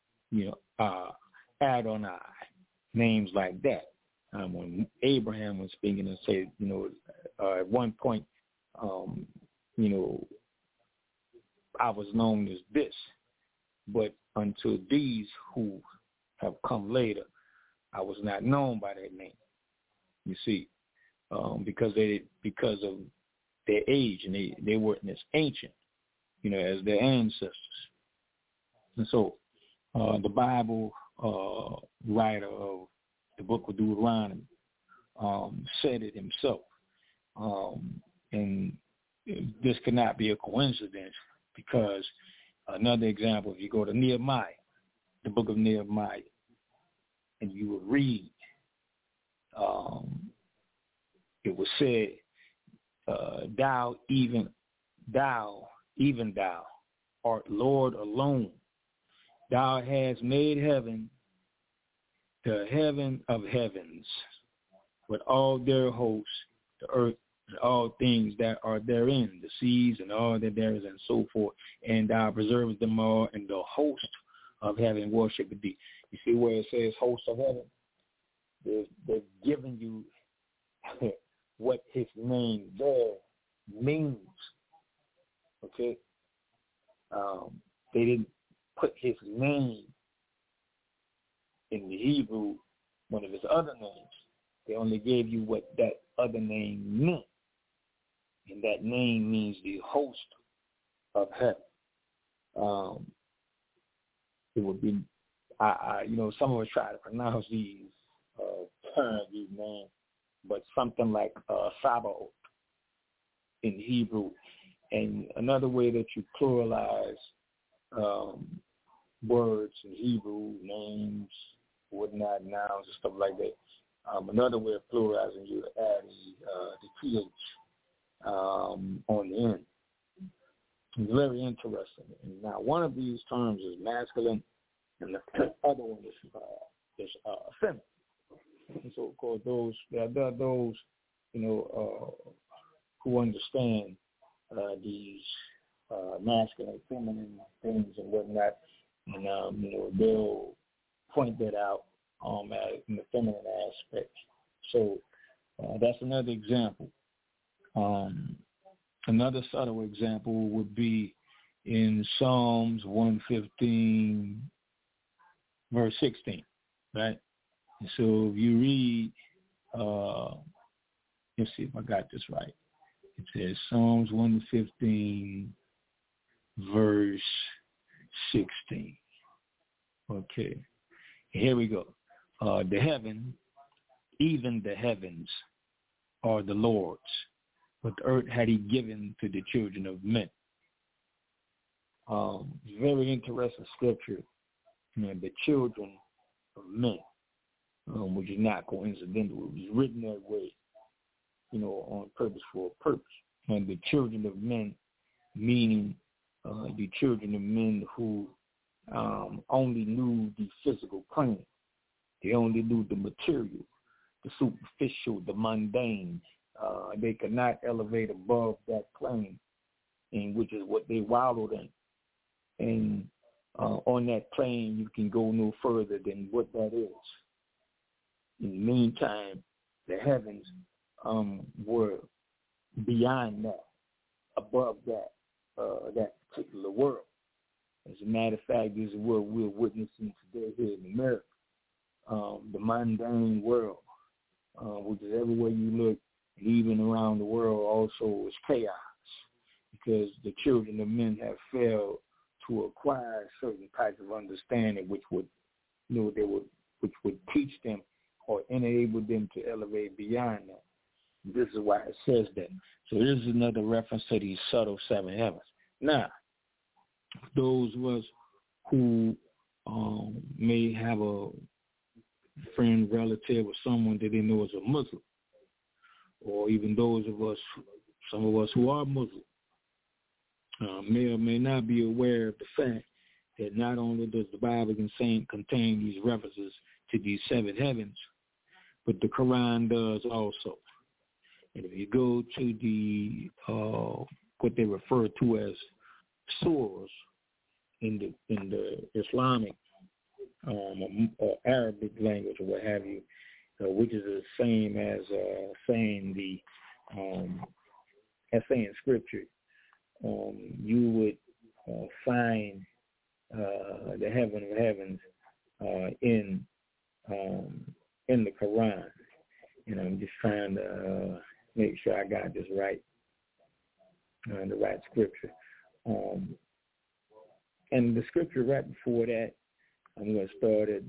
Adonai, names like that. When Abraham was speaking and said, at one point, I was known as this, but unto these who have come later, I was not known by that name. You see, because of their age, and they weren't as ancient, as their ancestors. And so, the Bible writer of the book of Deuteronomy said it himself, and this cannot be a coincidence, because another example, if you go to Nehemiah, the book of Nehemiah, and you will read, it was said, thou, even thou, art Lord alone. Thou hast made heaven, the heaven of heavens, with all their hosts, the earth, and all things that are therein, the seas and all that there is, and so forth. And thou preservest them all, and the host of heaven worship thee. You see where it says host of heaven? They're giving you what his name there means. Okay? They didn't put his name in the Hebrew, one of his other names. They only gave you what that other name meant. And that name means the host of heaven. It would be, some of us try to pronounce these terms, these names, but something like Sabaoth in Hebrew. And another way that you pluralize words in Hebrew, names, whatnot, nouns, and stuff like that. Another way of pluralizing, you add the TH on the end. It's very interesting. And now, one of these terms is masculine, and the other one is feminine. And so, of course, there are those, who understand these masculine, feminine things and whatnot, and they'll point that out in the feminine aspect. So that's another example. Another subtle example would be in Psalms 115, verse 16, right? And so if you read, let's see if I got this right. It says Psalms 115, verse 16. Okay, here we go. The heaven, even the heavens, are the Lord's, but the earth had he given to the children of men. Very interesting scripture. The children of men, which is not coincidental. It was written that way, on purpose, for a purpose. And the children of men, meaning the children of men who only knew the physical plane. They only knew the material, the superficial, the mundane, they could not elevate above that plane, and which is what they wallowed in. And on that plane, you can go no further than what that is. In the meantime, the heavens were beyond that, above that, that particular world. As a matter of fact, this is what we're witnessing today here in America. The mundane world, which is everywhere you look, and even around the world also is chaos, because the children of men have failed to acquire certain types of understanding which would, which would teach them or enable them to elevate beyond that. This is why it says that. So this is another reference to these subtle seven heavens. Now, those of us who may have a friend, relative, or someone that they know is a Muslim, or even those of us, some of us who are Muslim, may or may not be aware of the fact that not only does the Bible contain these references to these seven heavens, but the Quran does also. And if you go to the what they refer to as surahs in the Islamic or Arabic language or what have you, which is the same as saying scripture, you would find the heaven of heavens in the Quran. And I'm just trying to make sure I got this right, the right scripture. And the scripture right before that, I'm going to start at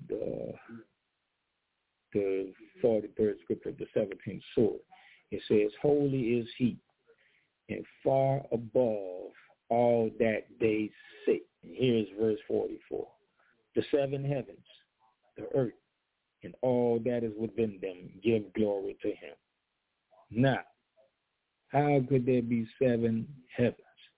the 43rd scripture of the 17th surah. It says, "Holy is he, and far above all that they say." And here's verse 44. "The seven heavens, the earth, and all that is within them give glory to him." Now, how could there be seven heavens?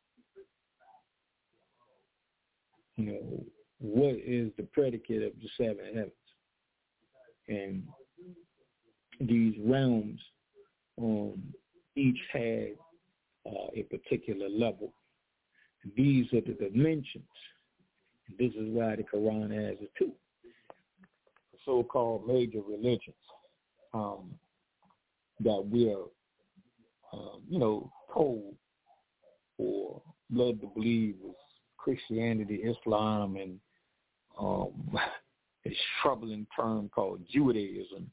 What is the predicate of the seven heavens? And these realms each had a particular level. These are the dimensions. This is why the Quran has it too. So-called major religions that we are, told or led to believe is Christianity, Islam, and this troubling term called Judaism.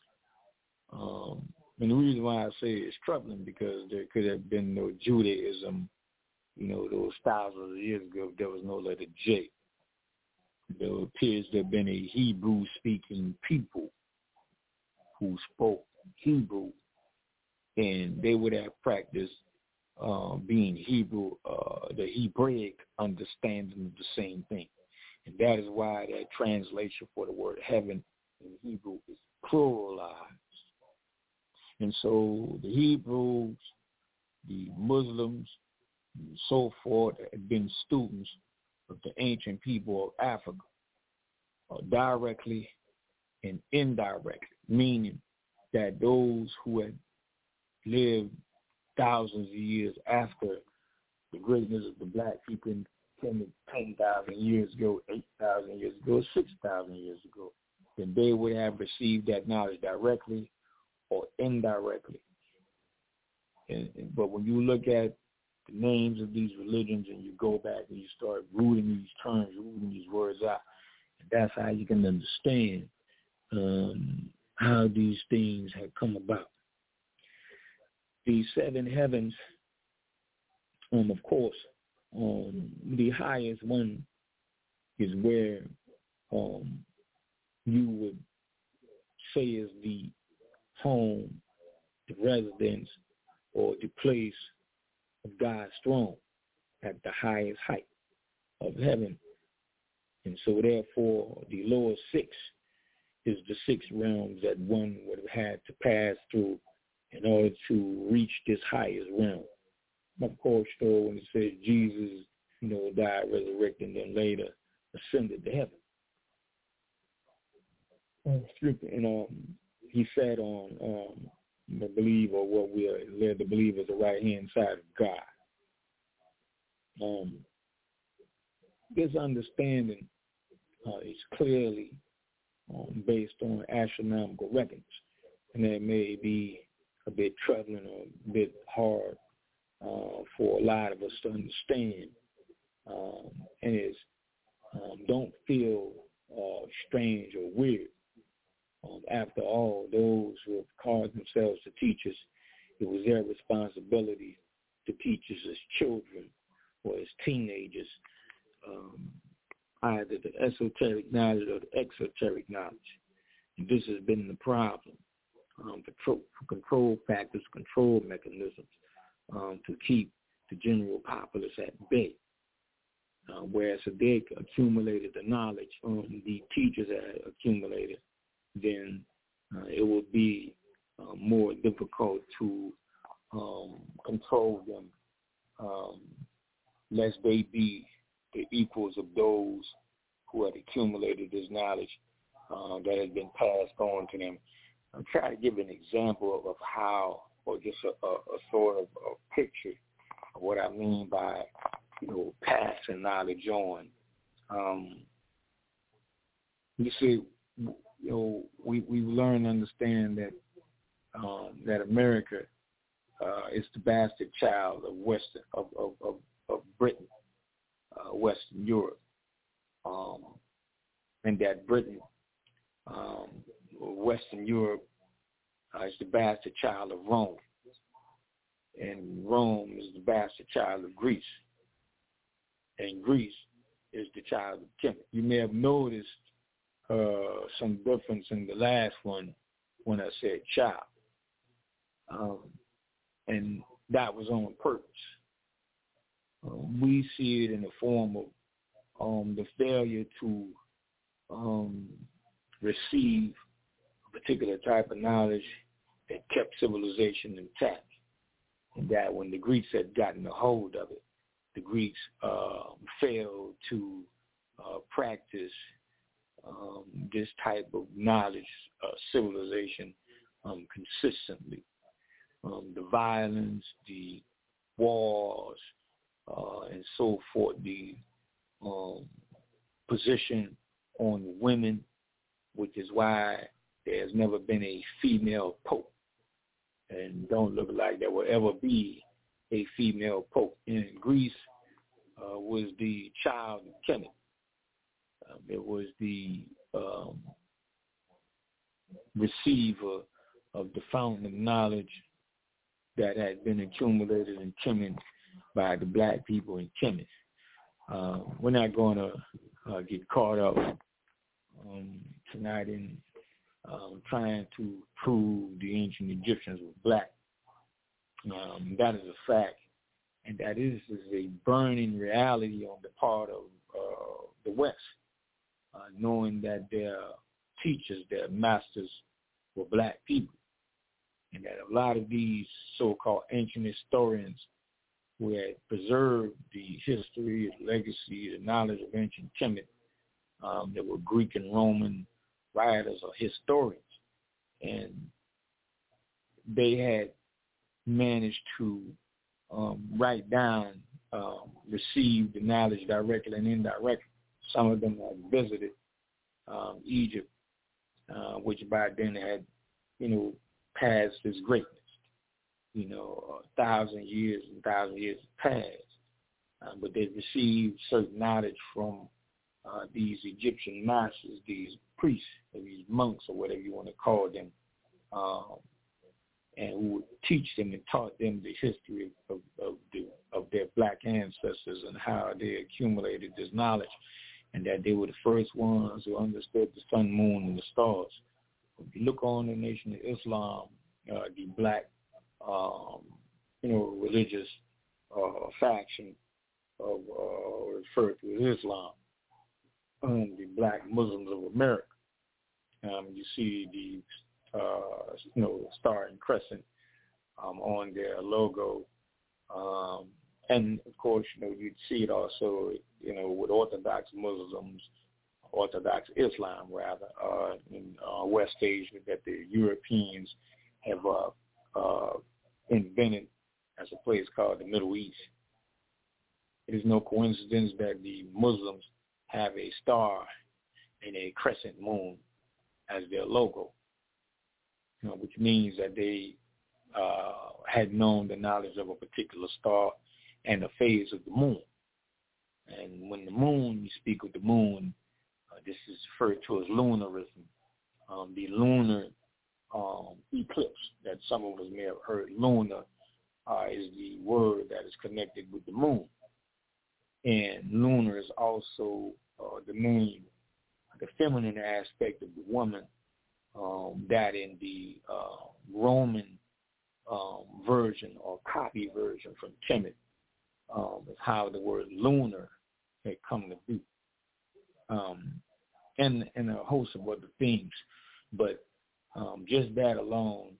And the reason why I say it's troubling because there could have been no Judaism, those thousands of years ago. There was no letter J. There appears to have been a Hebrew-speaking people who spoke Hebrew, and they would have practiced being Hebrew, the Hebraic understanding of the same thing. And that is why that translation for the word heaven in Hebrew is pluralized. And so the Hebrews, the Muslims, and so forth had been students of the ancient people of Africa, directly and indirectly, meaning that those who had lived thousands of years after the greatness of the black people 10,000 years ago, 8,000 years ago, 6,000 years ago, then they would have received that knowledge directly or indirectly. But when you look at the names of these religions and you go back and you start rooting these terms, rooting these words out, and that's how you can understand how these things have come about. These seven heavens, of course, the highest one is where you would say is the home, the residence, or the place of God's throne at the highest height of heaven. And so therefore, the lower six is the six realms that one would have had to pass through in order to reach this highest realm. Of course, though, when it says Jesus, died, resurrected, and then later ascended to heaven. And he sat on believe, or what we are led to believe, is the right-hand side of God. This understanding is clearly based on astronomical records, and that may be a bit troubling or a bit hard for a lot of us to understand, and it's don't feel strange or weird. After all, those who have called themselves the teachers, it was their responsibility to teach us as children or as teenagers, either the esoteric knowledge or the exoteric knowledge. And this has been the problem. Control factors, control mechanisms to keep the general populace at bay. Whereas if they accumulated the knowledge, the teachers had accumulated, then it would be more difficult to control them, lest they be the equals of those who had accumulated this knowledge that has been passed on to them. I'll try to give an example of how, or just a sort of a picture of what I mean by, passing knowledge on. You see, we've learned to understand that that America is the bastard child of Britain, Western Europe, and that Britain, Western Europe, is the bastard child of Rome, and Rome is the bastard child of Greece, and Greece is the child of Kemet. You may have noticed some difference in the last one when I said child, and that was on purpose. We see it in the form of the failure to receive a particular type of knowledge that kept civilization intact, and that when the Greeks had gotten a hold of it, the Greeks failed to practice this type of knowledge, civilization, consistently. The violence, the wars, and so forth, the position on women, which is why there's never been a female pope, and don't look like there will ever be a female pope. In Greece was the child of Kemet. It was the receiver of the fountain of knowledge that had been accumulated in Kemet by the black people in Kemet. We're not going to get caught up tonight in trying to prove the ancient Egyptians were black. That is a fact, and that is a burning reality on the part of the West, knowing that their teachers, their masters, were black people, and that a lot of these so-called ancient historians who had preserved the history, the legacy, the knowledge of ancient Kemet, that were Greek and Roman writers or historians, and they had managed to write down, receive the knowledge directly and indirectly. Some of them had visited Egypt, which by then had, passed its greatness. 1,000 years and 1,000 years passed, but they received certain knowledge from these Egyptian masters, these priests, or these monks, or whatever you want to call them, and who would teach them and taught them the history of their black ancestors and how they accumulated this knowledge, and that they were the first ones who understood the sun, moon, and the stars. If you look on the Nation of Islam, the black, religious faction of referred to as Islam, the black Muslims of America. You see the star and crescent on their logo, and of course, you'd see it also, with Orthodox Muslims, Orthodox Islam rather, in West Asia, that the Europeans have invented as a place called the Middle East. It is no coincidence that the Muslims have a star and a crescent moon as their logo, which means that they had known the knowledge of a particular star and the phase of the moon. And when the moon, you speak of the moon, this is referred to as lunarism. The lunar eclipse that some of us may have heard, lunar, is the word that is connected with the moon. And lunar is also the name, the feminine aspect of the woman, that in the Roman version or copy version from Kemet is how the word lunar had come to be. And a host of other things. But just that alone,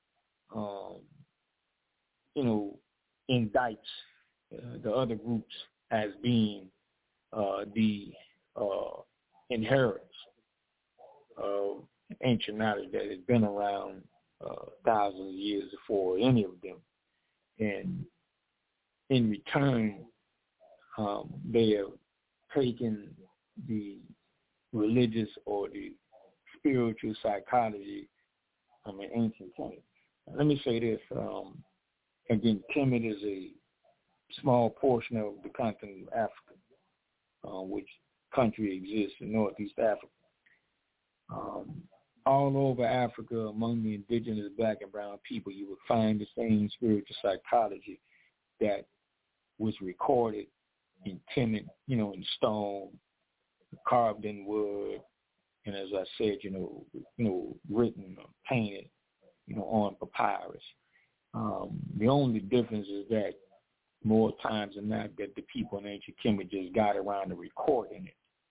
indicts the other groups as being the inheritors of ancient knowledge that has been around thousands of years before any of them. And in return, they have taken the religious or the spiritual psychology of an ancient Kemet. Let me say this. Again, Kemet is a small portion of the continent of Africa, which country exists in Northeast Africa. All over Africa, among the indigenous black and brown people, you would find the same spiritual psychology that was recorded in Kemet, in stone, carved in wood, and as I said, written or painted, on papyrus. The only difference is that more times than not, that the people in ancient Kemet just got around to recording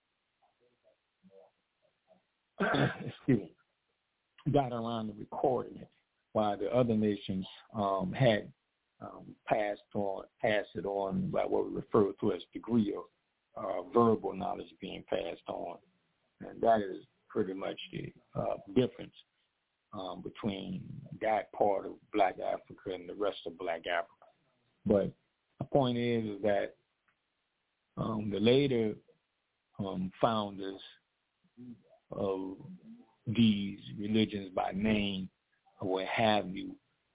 it. Excuse me. Got around to recording it, while the other nations had passed it on by what we refer to as degree of verbal knowledge being passed on. And that is pretty much the difference between that part of black Africa and the rest of black Africa. But the point is that the later founders of these religions by name or what have you,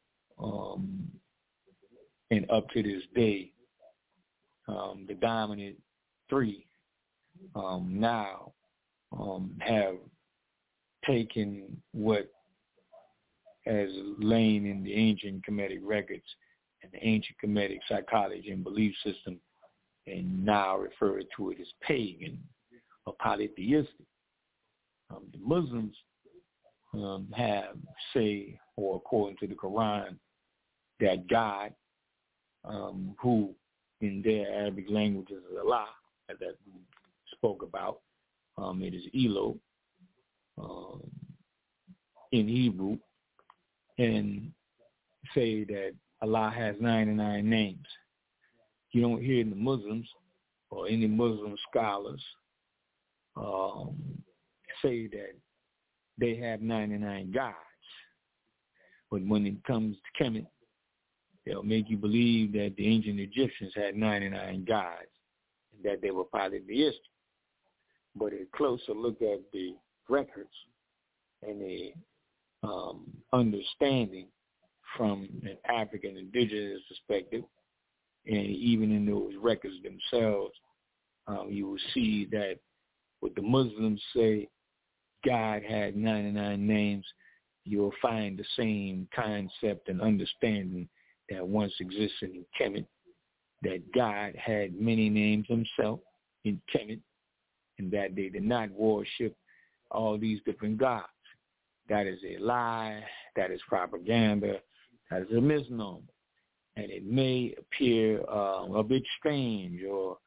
and up to this day, the dominant three now have taken what has lain in the ancient Kemetic records and the ancient Kemetic psychology and belief system and now refer to it as pagan or polytheistic. The Muslims have, say, or according to the Quran, that God, who in their Arabic language is Allah, that we spoke about, it is Elo in Hebrew, and say that Allah has 99 names. You don't hear the Muslims or any Muslim scholars say that they have 99 gods. But when it comes to Kemet, they'll make you believe that the ancient Egyptians had 99 gods and that they were polytheistic. But a closer look at the records and the understanding from an African indigenous perspective, and even in those records themselves, you will see that what the Muslims say God had 99 names, you'll find the same concept and understanding that once existed in Kemet, that God had many names himself in Kemet, and that they did not worship all these different gods. That is a lie, that is propaganda, that is a misnomer. And it may appear a bit strange or,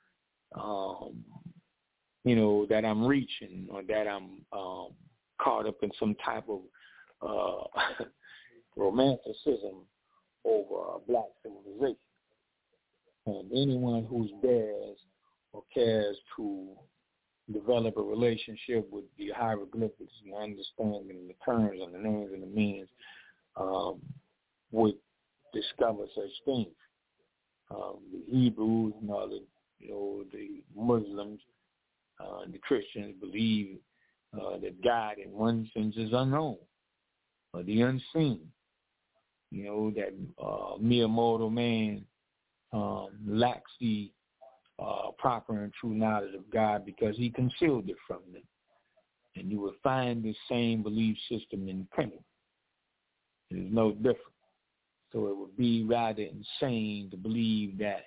that I'm reaching or that I'm caught up in some type of romanticism over black civilization. And anyone who dares or cares to develop a relationship with the hieroglyphics and understanding the terms and the names and the meanings would discover such things. The Hebrews and all the Muslims, the Christians believe that God in one sense is unknown, or the unseen. That mere mortal man lacks the proper and true knowledge of God because he concealed it from them. And you will find the same belief system in primitive. It is no different. So it would be rather insane to believe that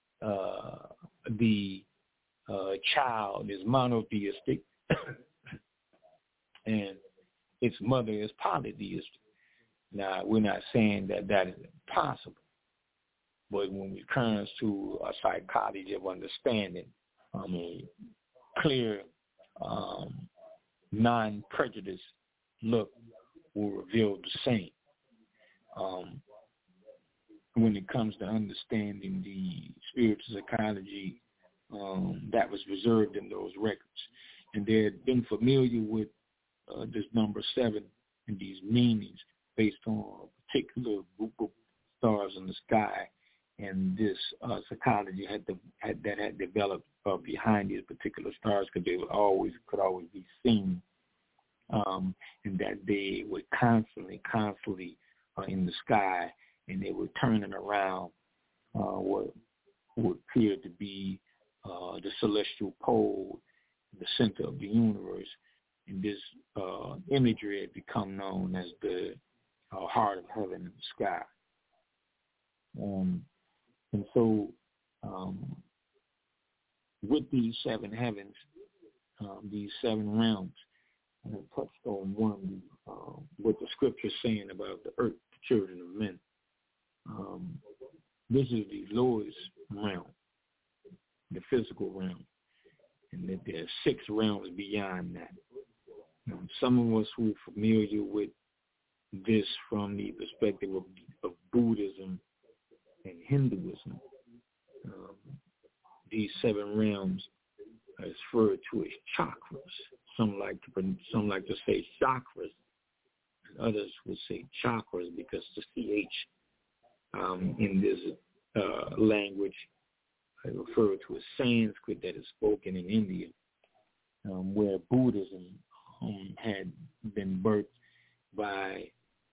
the child is monotheistic and its mother is polytheistic. Now, we're not saying that that is impossible, but when it comes to a psychology of understanding, clear, non-prejudice look will reveal the same. When it comes to understanding the spiritual psychology that was reserved in those records, and they had been familiar with this number 7 and these meanings based on a particular group of stars in the sky, and this psychology had developed behind these particular stars because they could always be seen, and that they were constantly in the sky, and they were turning around what would appear to be the celestial pole, the center of the universe, and this imagery had become known as the heart of heaven in the sky. And so with these 7 heavens, these 7 realms, and I touched on one, what the scripture is saying about the earth, the children of men. This is the lowest realm, the physical realm, and that there are 6 realms beyond that. Some of us who are familiar with this from the perspective of Buddhism and Hinduism, these 7 realms are referred to as chakras. Some like to say chakras, and others would say chakras because the CH in this language referred to as Sanskrit that is spoken in India, where Buddhism had been birthed by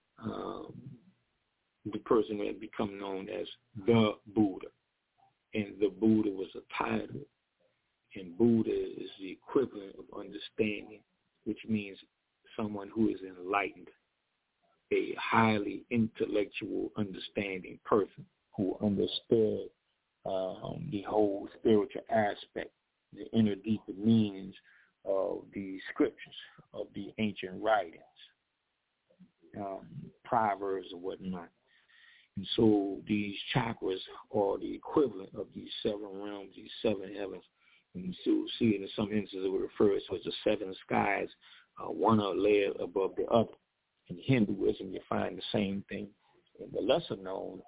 the person who had become known as the Buddha. And the Buddha was a title, and Buddha is the equivalent of understanding, which means someone who is enlightened, a highly intellectual understanding person who understood the whole spiritual aspect, the inner deeper meanings of the scriptures, of the ancient writings, proverbs and whatnot. And so these chakras are the equivalent of these 7 realms, these 7 heavens. And you still see it in some instances we refer to as the 7 skies, one a layer above the other. In Hinduism, you find the same thing. In the lesser known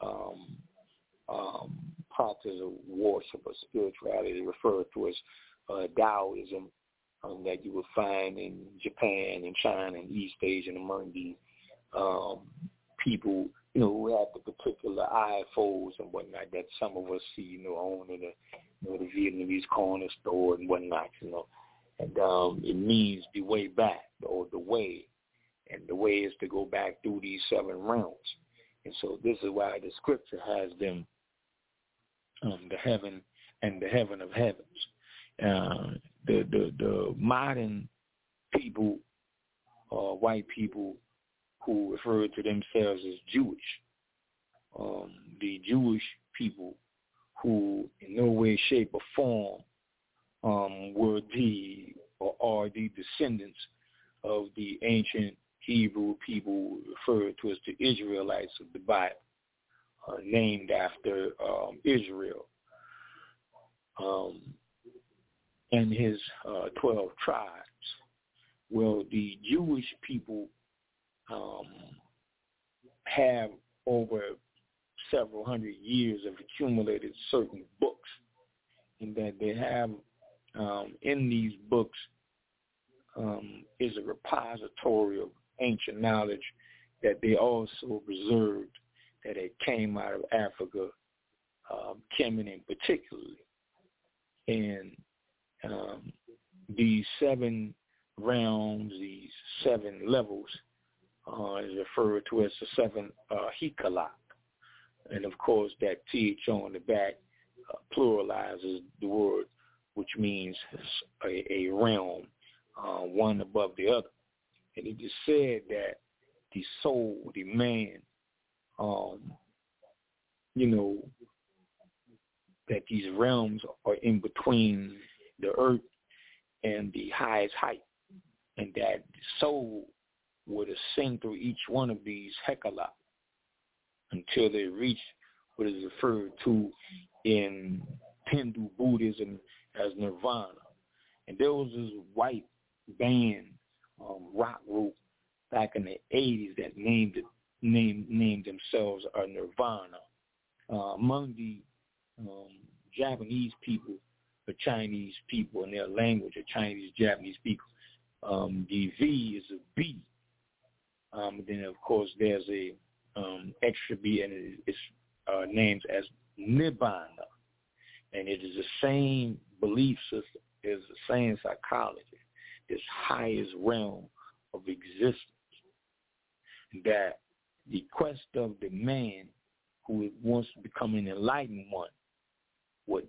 practice of worship or spirituality referred to as Taoism, that you will find in Japan and China and East Asia and among the people, who have the particular eye folds and whatnot that some of us see, own in the Vietnamese corner store and whatnot, and it means the way back or the way, and the way is to go back through these 7 realms. And so this is why the scripture has them, the heaven and the heaven of heavens. The modern people, white people, who refer to themselves as Jewish, the Jewish people who in no way, shape, or form were are the descendants of the ancient Hebrew people referred to as the Israelites of the Bible, named after Israel and his 12 tribes. Well, the Jewish people have over several hundred years of accumulated certain books, and that they have in these books is a repository of ancient knowledge that they also preserved that had came out of Africa, Kemet in particularly. And these 7 realms, these 7 levels, is referred to as the 7 Hikalak. And of course, that TH on the back pluralizes the word, which means a realm, one above the other. And it is said that the soul, the man, that these realms are in between the earth and the highest height, and that the soul would ascend through each one of these Hekala until they reach what is referred to in Hindu Buddhism as nirvana. And there was this white band, rock group back in the 80s that named themselves Nirvana. Among the Japanese people, the Chinese people in their language, the Chinese Japanese people, the V is a B. Then of course there's a extra B, and it's named as Nibbana, and it is the same belief system, is the same psychology, this highest realm of existence, that the quest of the man who wants to become an enlightened one would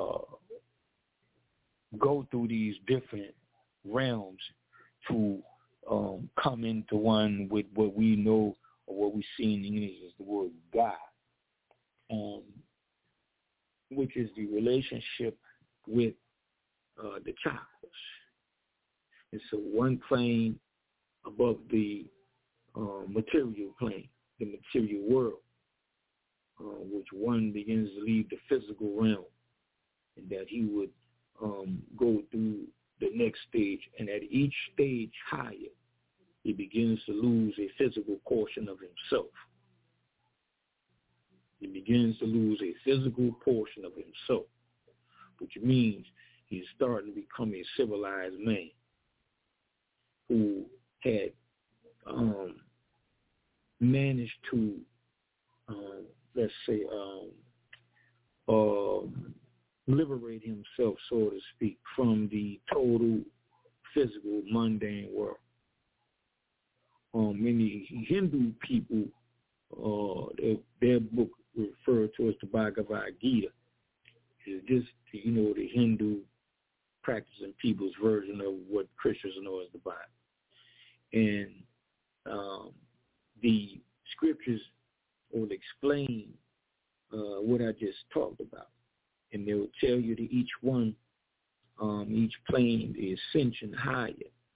go through these different realms to come into one with what we know or what we see in English as the word God, which is the relationship with the chakras. It's a one plane above the material plane, the material world, which one begins to leave the physical realm, and that he would go through the next stage, and at each stage higher, he begins to lose a physical portion of himself. He begins to lose a physical portion of himself, which means he's starting to become a civilized man who had managed to, let's say, liberate himself, so to speak, from the total physical, mundane world. Many Hindu people, their book referred to as the Bhagavad Gita, is just, the Hindu practicing people's version of what Christians know as the Bible. And the scriptures will explain what I just talked about. And they will tell you that each one, each plane, the ascension higher.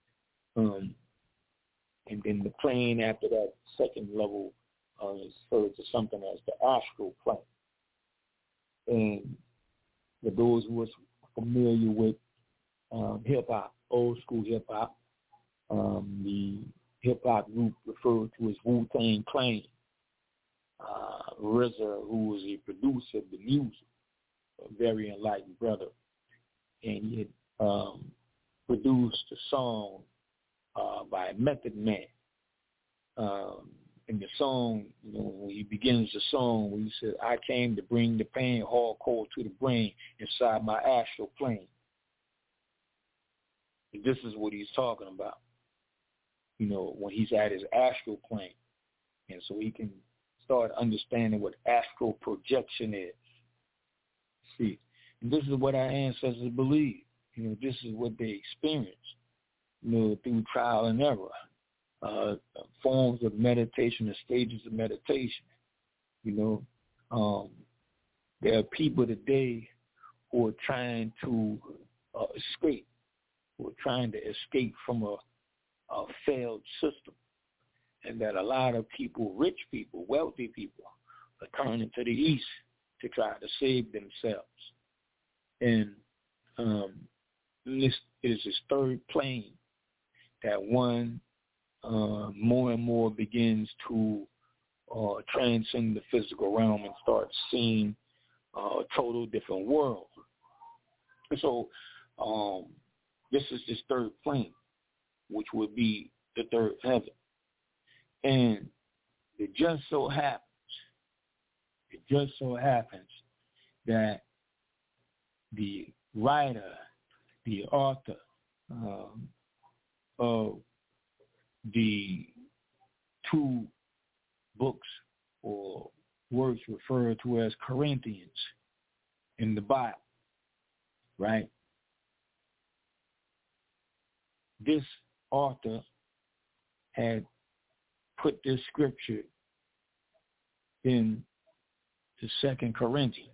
And then the plane after that second level is referred to something as the astral plane. And for those who are familiar with hip-hop, old school hip-hop, the hip-hop group referred to as Wu-Tang Clan, RZA, who was a producer of the music, a very enlightened brother, and he had produced a song by Method Man. In the song, when he begins the song, when he said, "I came to bring the pain hardcore to the brain inside my astral plane." And this is what he's talking about, when he's at his astral plane. And so he can start understanding what astral projection is. See, and this is what our ancestors believed. This is what they experienced, through trial and error, forms of meditation and stages of meditation. There are people today who are trying to escape, who are trying to escape from a failed system, and that a lot of people, rich people, wealthy people, are turning to the east to try to save themselves. And this is this third plane that one more and more begins to transcend the physical realm and start seeing a total different world. So this is this third plane, which would be the third heaven. And it just so happens It just so happens that the writer, the author of the two books or works referred to as Corinthians in the Bible, right? This author had put this scripture in the 2 Corinthians,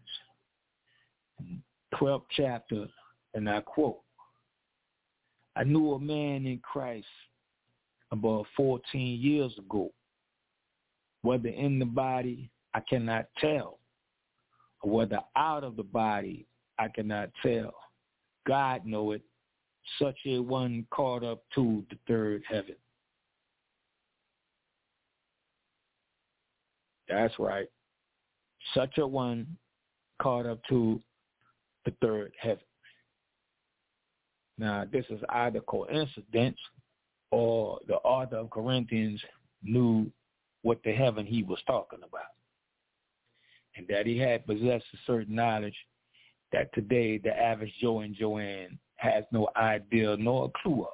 12th chapter, and I quote, I knew a man in Christ about 14 years ago. Whether in the body, I cannot tell, or whether out of the body, I cannot tell. God knoweth, such a one caught up to the third heaven. That's right. Such a one caught up to the third heaven. Now, this is either coincidence or the author of Corinthians knew what the heaven he was talking about, and that he had possessed a certain knowledge that today the average Joe and Joanne has no idea nor a clue of.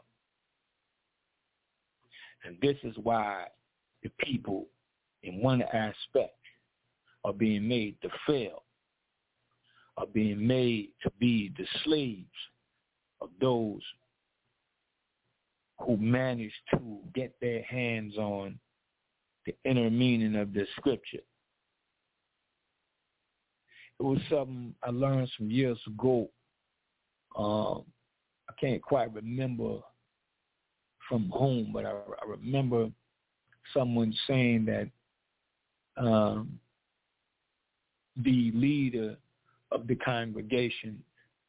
And this is why the people, in one aspect, are being made to fail, are being made to be the slaves of those who manage to get their hands on the inner meaning of this scripture. It was something I learned some years ago. I can't quite remember from whom, but I remember someone saying that the leader of the congregation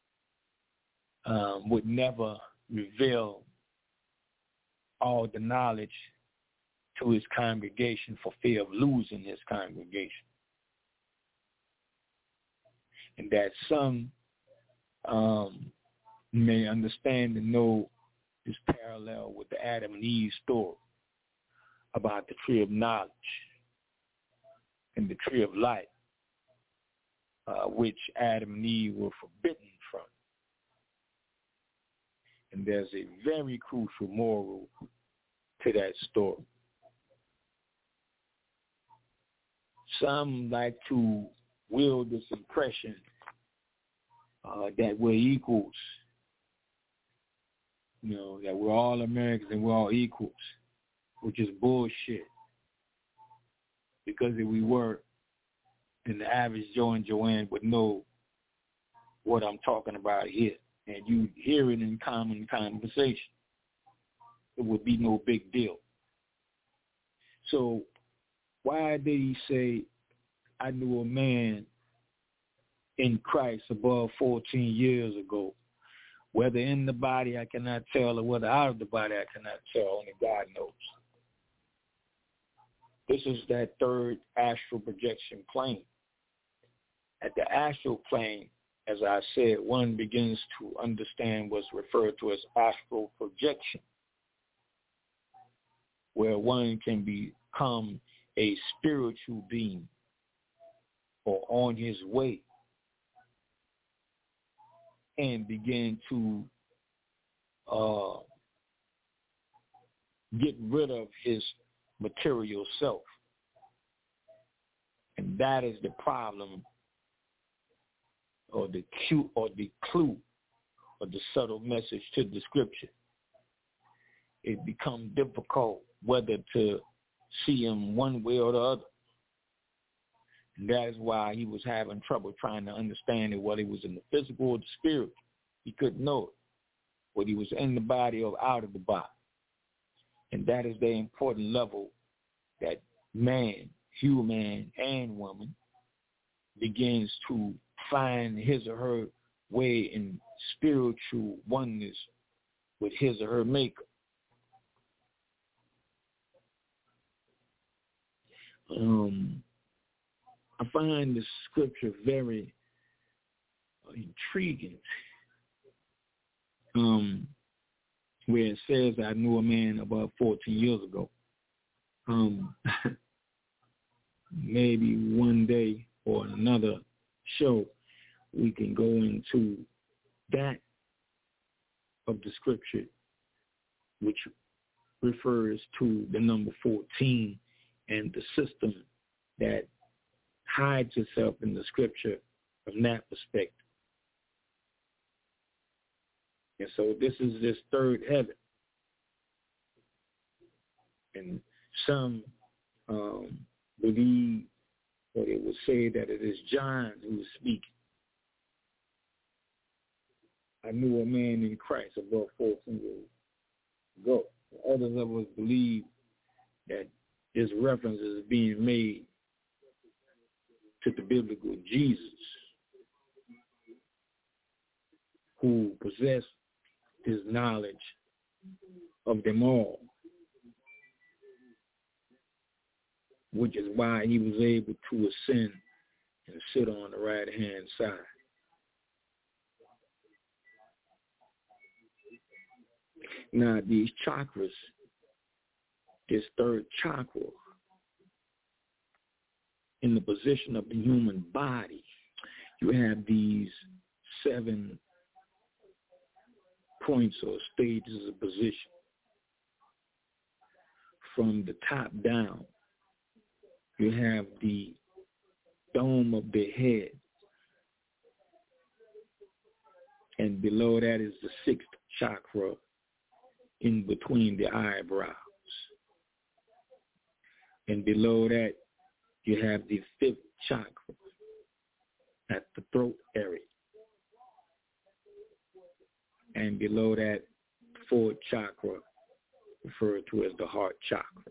would never reveal all the knowledge to his congregation for fear of losing his congregation. And that some may understand and know this parallel with the Adam and Eve story about the tree of knowledge and the tree of life, which Adam and Eve were forbidden from. And there's a very crucial moral to that story. Some like to wield this impression that we're equals, that we're all Americans and we're all equals, which is bullshit. Because if we were, then the average Joe and Joanne would know what I'm talking about here. And you hear it in common conversation. It would be no big deal. So why did he say, I knew a man in Christ above 14 years ago? Whether in the body I cannot tell, or whether out of the body I cannot tell, only God knows. This is that third astral projection plane. At the astral plane, as I said, one begins to understand what's referred to as astral projection, where one can become a spiritual being or on his way and begin to get rid of his material self. And that is the problem, or the cue, or the clue, or the subtle message to the scripture. It becomes difficult whether to see him one way or the other. And that is why he was having trouble trying to understand it, whether he was in the physical or the spirit. He couldn't know it, whether he was in the body or out of the body. And that is the important level that man, human and woman, begins to find his or her way in spiritual oneness with his or her maker. I find the scripture very intriguing, where it says, I knew a man about 14 years ago. Maybe one day or in another show, we can go into that of the scripture, which refers to the number 14 and the system that hides itself in the scripture from that perspective. And so this is this third heaven. And some believe that it would say that it is John who is speaking. I knew a man in Christ about 14 years ago. Others of us believe that this reference is being made to the biblical Jesus, who possessed his knowledge of them all, which is why he was able to ascend and sit on the right-hand side. Now, these chakras, this third chakra, in the position of the human body, you have these 7 points or stages of position. From the top down, you have the dome of the head, and below that is the 6th chakra in between the eyebrows. And below that, you have the 5th chakra at the throat area. And below that, 4th chakra, referred to as the heart chakra.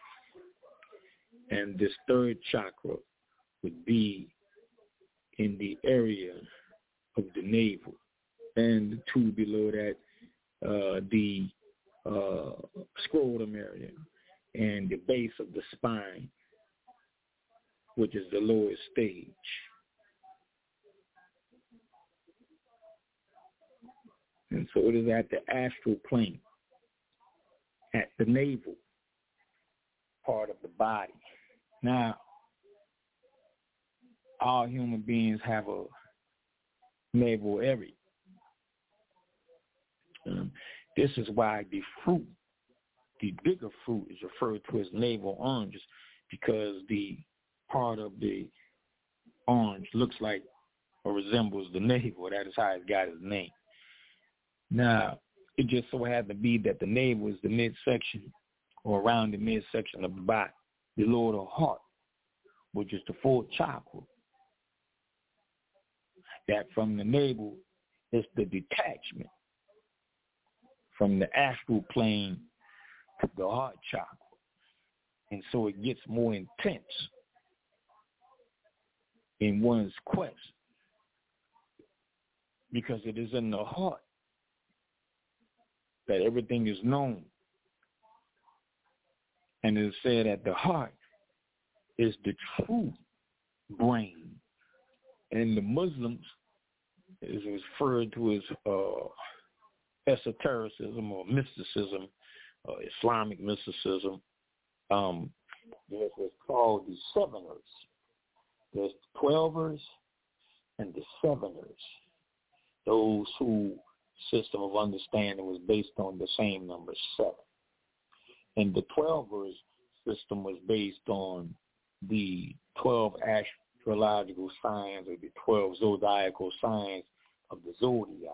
And this 3rd chakra would be in the area of the navel. And the 2 below that, the scrotum area and the base of the spine, which is the lowest stage. And so it is at the astral plane, at the navel part of the body. Now, all human beings have a navel area. This is why the fruit, the bigger fruit, is referred to as navel oranges, because the part of the orange looks like or resembles the navel. That is how it got its name. Now, it just so happened to be that the navel is the midsection, or around the midsection of the body, below the heart, which is the 4th chakra. That from the navel is the detachment from the astral plane to the heart chakra. And so it gets more intense in one's quest, because it is in the heart that everything is known. And it is said that the heart is the true brain. And the Muslims is referred to as esotericism or mysticism, Islamic mysticism. There's what's called the seveners. There's the 12ers and the seveners. Those whose system of understanding was based on the same number 7. And the 12ers system was based on the 12 astrological signs, or the 12 zodiacal signs of the zodiac.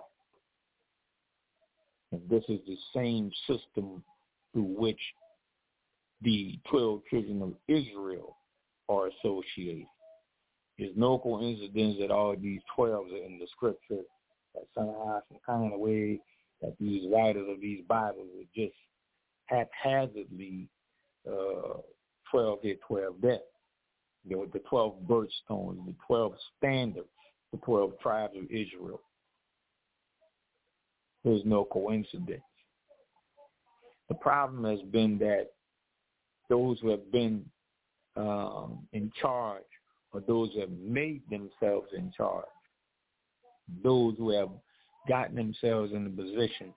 And this is the same system through which the 12 children of Israel are associated. There's no coincidence that all these 12s are in the scripture, that somehow, some kind of way, that these writers of these Bibles would just haphazardly 12 hit, 12 death. You know, the 12 birthstones, the 12 standards, the 12 tribes of Israel. There's no coincidence. The problem has been that those who have been in charge, or those who have made themselves in charge, those who have gotten themselves in the position,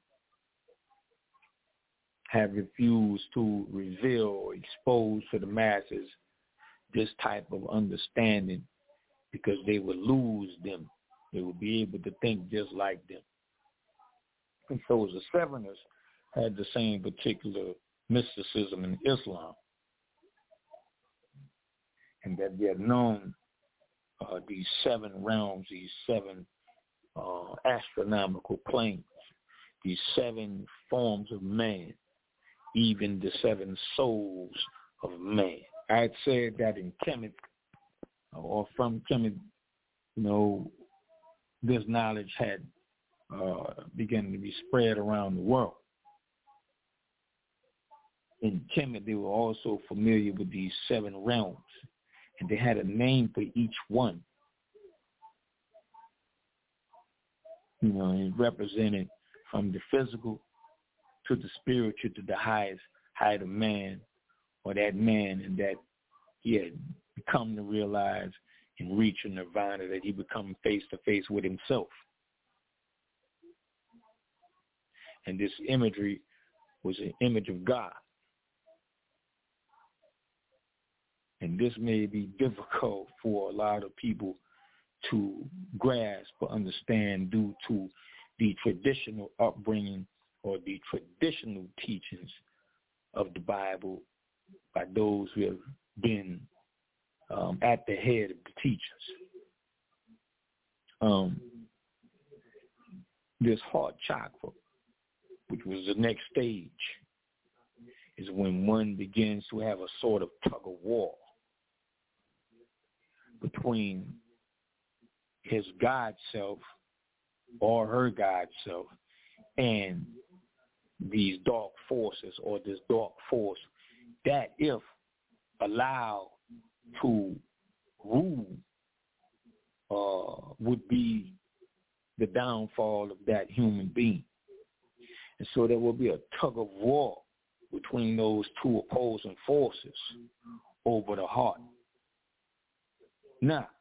have refused to reveal or expose to the masses this type of understanding because they would lose them. They would be able to think just like them. And so the Severners had the same particular mysticism in Islam, and that they had known these 7 realms, these 7 astronomical planes, these 7 forms of man, even the 7 souls of man. I had said that in Kemet, or from Kemet, this knowledge had begun to be spread around the world. In Kemet, they were also familiar with these 7 realms, and they had a name for each one. And represented from the physical to the spiritual to the highest height of man, or that man, and that he had become to realize and reach a nirvana, that he become face to face with himself. And this imagery was an image of God. And this may be difficult for a lot of people to grasp or understand due to the traditional upbringing or the traditional teachings of the Bible by those who have been at the head of the teachers. This heart chakra, which was the next stage, is when one begins to have a sort of tug of war between his God self or her God self and these dark forces, or this dark force that, if allowed to rule, would be the downfall of that human being. And so there will be a tug of war between those 2 opposing forces over the heart. Now,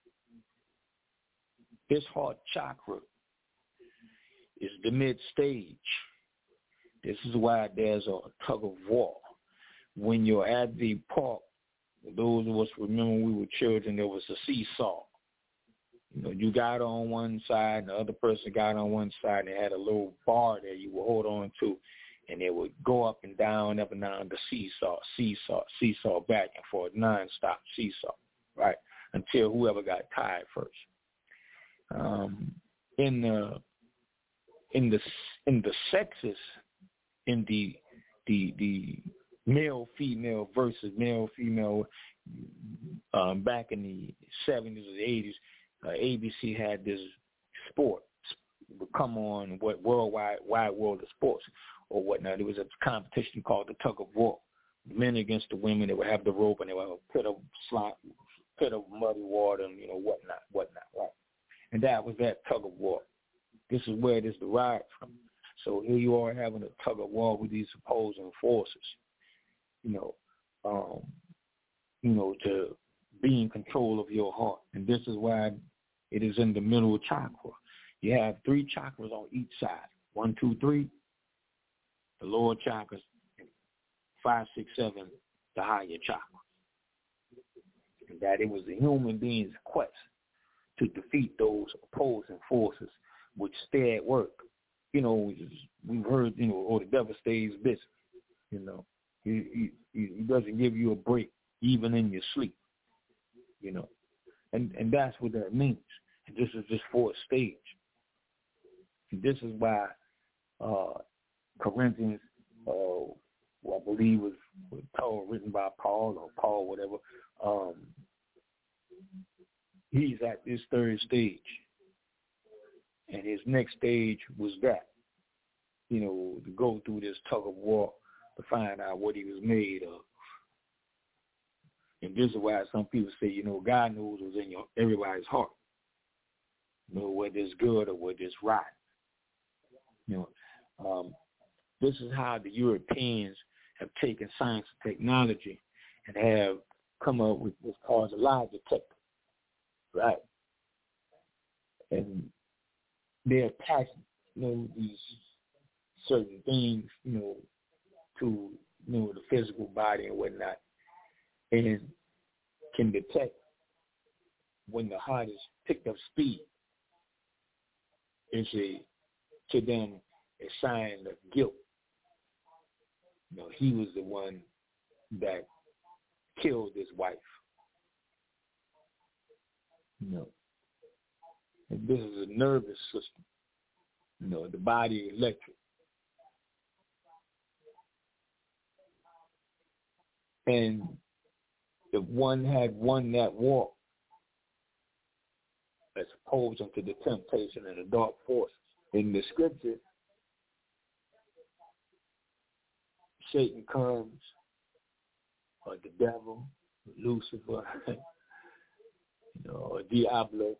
this heart chakra is the mid-stage. This is why there's a tug of war. When you're at the park, those of us remember when we were children, there was a seesaw. You got on one side, and the other person got on one side, and they had a little bar there you would hold on to, and they would go up and down the seesaw, back and forth, non-stop seesaw, right, until whoever got tired first. In the sexes, in the male female versus male female, back in the 70s or the 80s, ABC had this sport would come on, what wide world of sports or whatnot. There was a competition called the tug of war, men against the women. They would have the rope, and they would have a pit of muddy water, and whatnot, right? And that was that tug of war. This is where it is derived from. So here you are having a tug of war with these opposing forces, to be in control of your heart. And this is why it is in the middle chakra. You have 3 chakras on each side. 1, 2, 3, the lower chakras, 5, 6, 7, the higher chakra. And that it was the human being's quest to defeat those opposing forces which stay at work. We've heard, the devil stays busy. He doesn't give you a break even in your sleep. And that's what that means. And this is just 4th stage. And this is why Corinthians, I believe was written by Paul or Paul, whatever, he's at this 3rd stage. And his next stage was that, to go through this tug of war to find out what he was made of. And this is why some people say, God knows what's in everybody's heart. Whether it's good or whether it's rotten. This is how the Europeans have taken science and technology and have come up with what's called a lie detector, right? And they attach, these certain things, to, the physical body and whatnot, and can detect when the heart is picked up speed, is to them a sign of guilt. He was the one that killed his wife. And this is a nervous system. The body electric. And if one had won that war, as opposed to the temptation and the dark forces in the scripture, Satan comes, or the devil, Lucifer, or Diablo,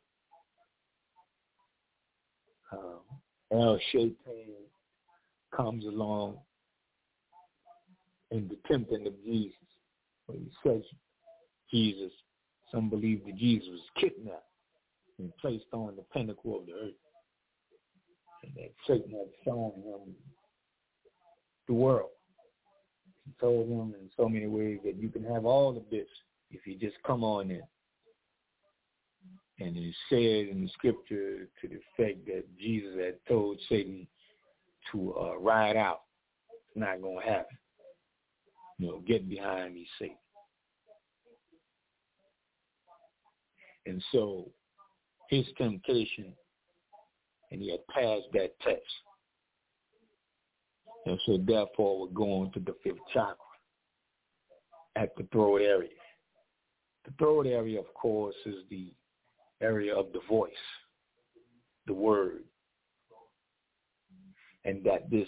El Shaitan comes along in the tempting of Jesus. When he says Jesus, some believe that Jesus was kidnapped and placed on the pinnacle of the earth. And that Satan had shown him the world. He told him in so many ways that you can have all of this if you just come on in. And it said in the scripture to the effect that Jesus had told Satan to ride out. It's not going to happen. Get behind me, Satan. And so his temptation, and he had passed that test. And so therefore we're going to the fifth chakra at the throat area. The throat area, of course, is the area of the voice, the word. And that this,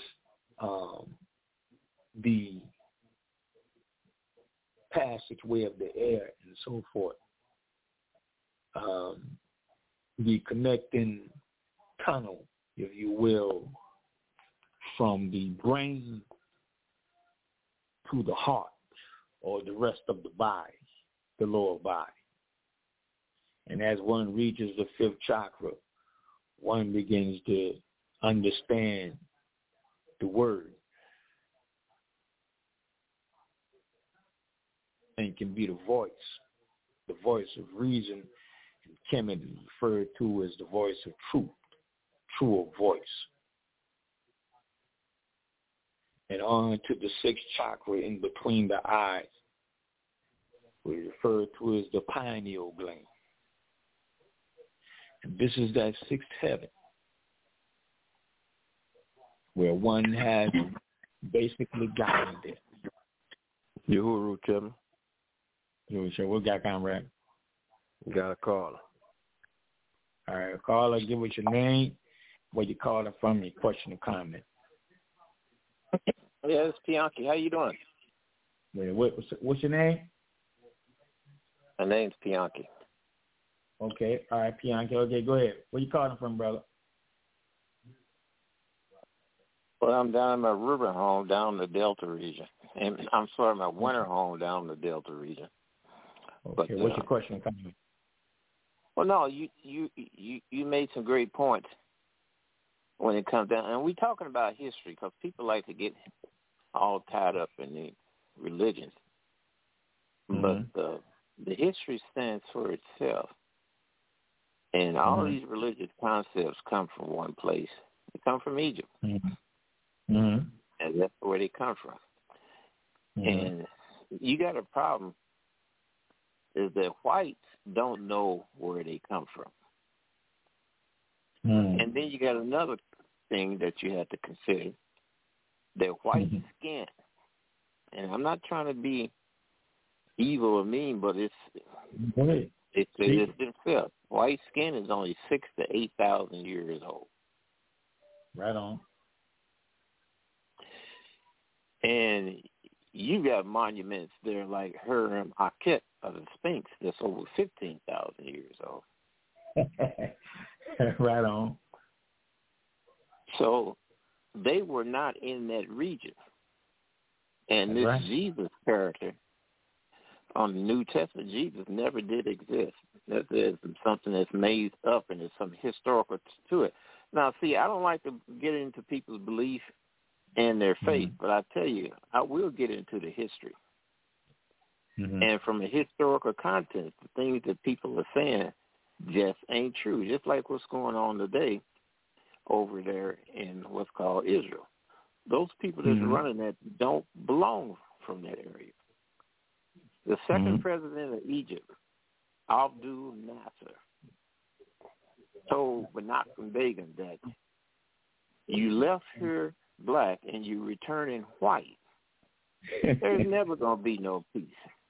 the passageway of the air and so forth, the connecting tunnel, if you will, from the brain to the heart or the rest of the body, the lower body. And as one reaches the fifth chakra, one begins to understand the word and can be the voice of reason, and Kemet is referred to as the voice of truth, truer voice. And on to the sixth chakra in between the eyes, we refer to as the pineal gland. And this is that sixth heaven, where one has basically gotten there. Uhuru, Kevin. Sure, what got Conrad? You got a caller. All right, caller, give us your name, where you calling from, your question or comment. Yeah, it's Pianki. How you doing? Wait, what's your name? My name's Pianki. Okay, all right, Pianki. Okay, go ahead. Where you calling from, brother? Well, I'm down in my river home down in the Delta region. And I'm sorry, my winter home down in the Delta region. Okay, but, what's your question or comment? Well, no, you made some great points when it comes down. And we're talking about history because people like to get all tied up in the religions. Mm-hmm. But the history stands for itself. And all of these religious concepts come from one place. They come from Egypt. Mm-hmm. Mm-hmm. And that's where they come from. Mm-hmm. And you got a problem is that whites don't know where they come from. Mm-hmm. And then you got another thing that you have to consider, that white skin, and I'm not trying to be evil or mean, but it's itself. White skin is only 6,000 to 8,000 years old. Right on. And you got monuments there like Hiram Akhmet of the Sphinx that's over 15,000 years old. Right on. So they were not in that region. And this Jesus character on the New Testament, Jesus never did exist. There's something that's made up and there's some historical to it. Now, see, I don't like to get into people's belief and their faith, but I tell you, I will get into the history. Mm-hmm. And from a historical context, the things that people are saying just ain't true. Just like what's going on today over there in what's called Israel. Those people that's running that don't belong from that area. The second president of Egypt, Abdul Nasser, told Menachem Begin that you left here black and you returning white. There's never going to be no peace.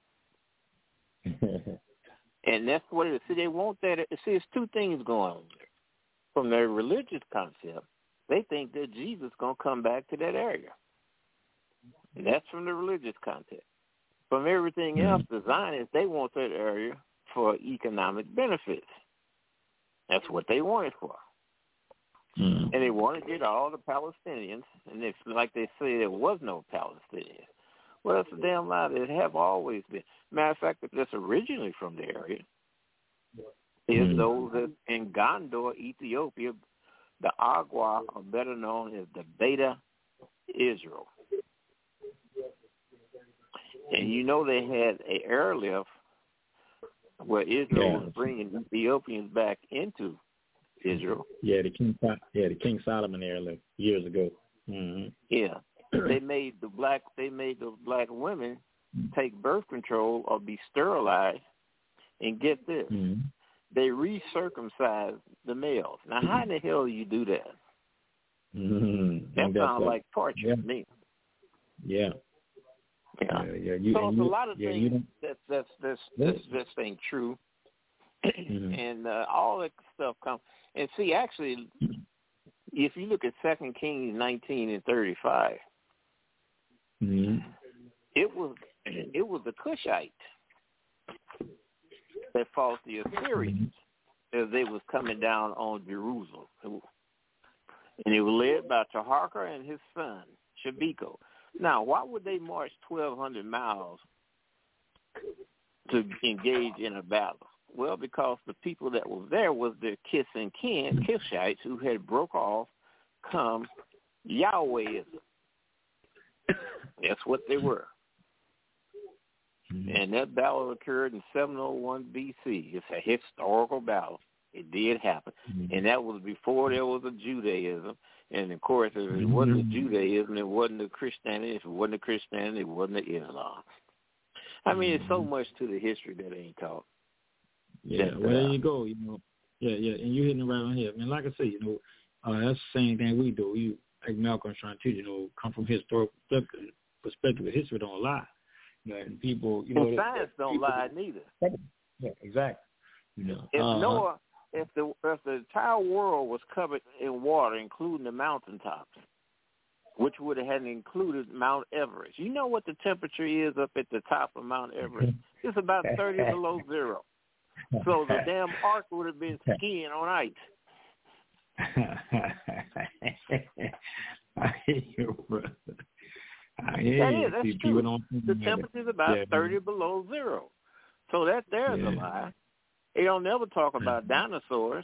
And that's what it is. See, they want that. See, it's two things going on there. From their religious concept, they think that Jesus is going to come back to that area. And that's from the religious context. From everything else, the Zionists, they want that area for economic benefits. That's what they want it for. And they want to get all the Palestinians, and it's like they say there was no Palestinians. Well, that's a damn lie. There have always been. Matter of fact, that's originally from the area. Is those that in Gondor, Ethiopia, the Agua are better known as the Beta Israel. And you know they had an airlift where Israel was bringing Ethiopians back into Israel. Yeah, the King Solomon airlift years ago. Yeah, they made the black women take birth control or be sterilized, and get this, they recircumcised the males. Now, how in the hell do you do that? That sounds like torture to me. Yeah. So it's a lot of things that's ain't true, and all that stuff comes. And see, actually, if you look at 2 Kings 19 and 35, it was the Cushite that fought the Assyrians as they was coming down on Jerusalem, and it was led by Taharka and his son Shabiko. Now, why would they march 1,200 miles to engage in a battle? Well, because the people that was there was their kiss and kin, Kishites, who had broke off, come Yahwehism. That's what they were. And that battle occurred in 701 B.C. It's a historical battle. It did happen. And that was before there was a Judaism. And, of course, if it wasn't a Judaism, it wasn't a Christianity. If it wasn't a Christianity, it wasn't a Islam. I mean, it's so much to the history that ain't taught. Yeah, well, there you go, and you're hitting it right on here. I mean, like I say, that's the same thing we do. You, like Malcolm's trying to, come from historical perspective. History don't lie. And people, and science don't lie neither. Yeah, exactly. If the entire world was covered in water, including the mountaintops, which would have included Mount Everest. You know what the temperature is up at the top of Mount Everest? It's about 30 below zero. So the damn ark would have been skiing on ice. I hear you, brother. That's true. The temperature is about 30 below zero. So there's a lie. They don't never talk about dinosaurs.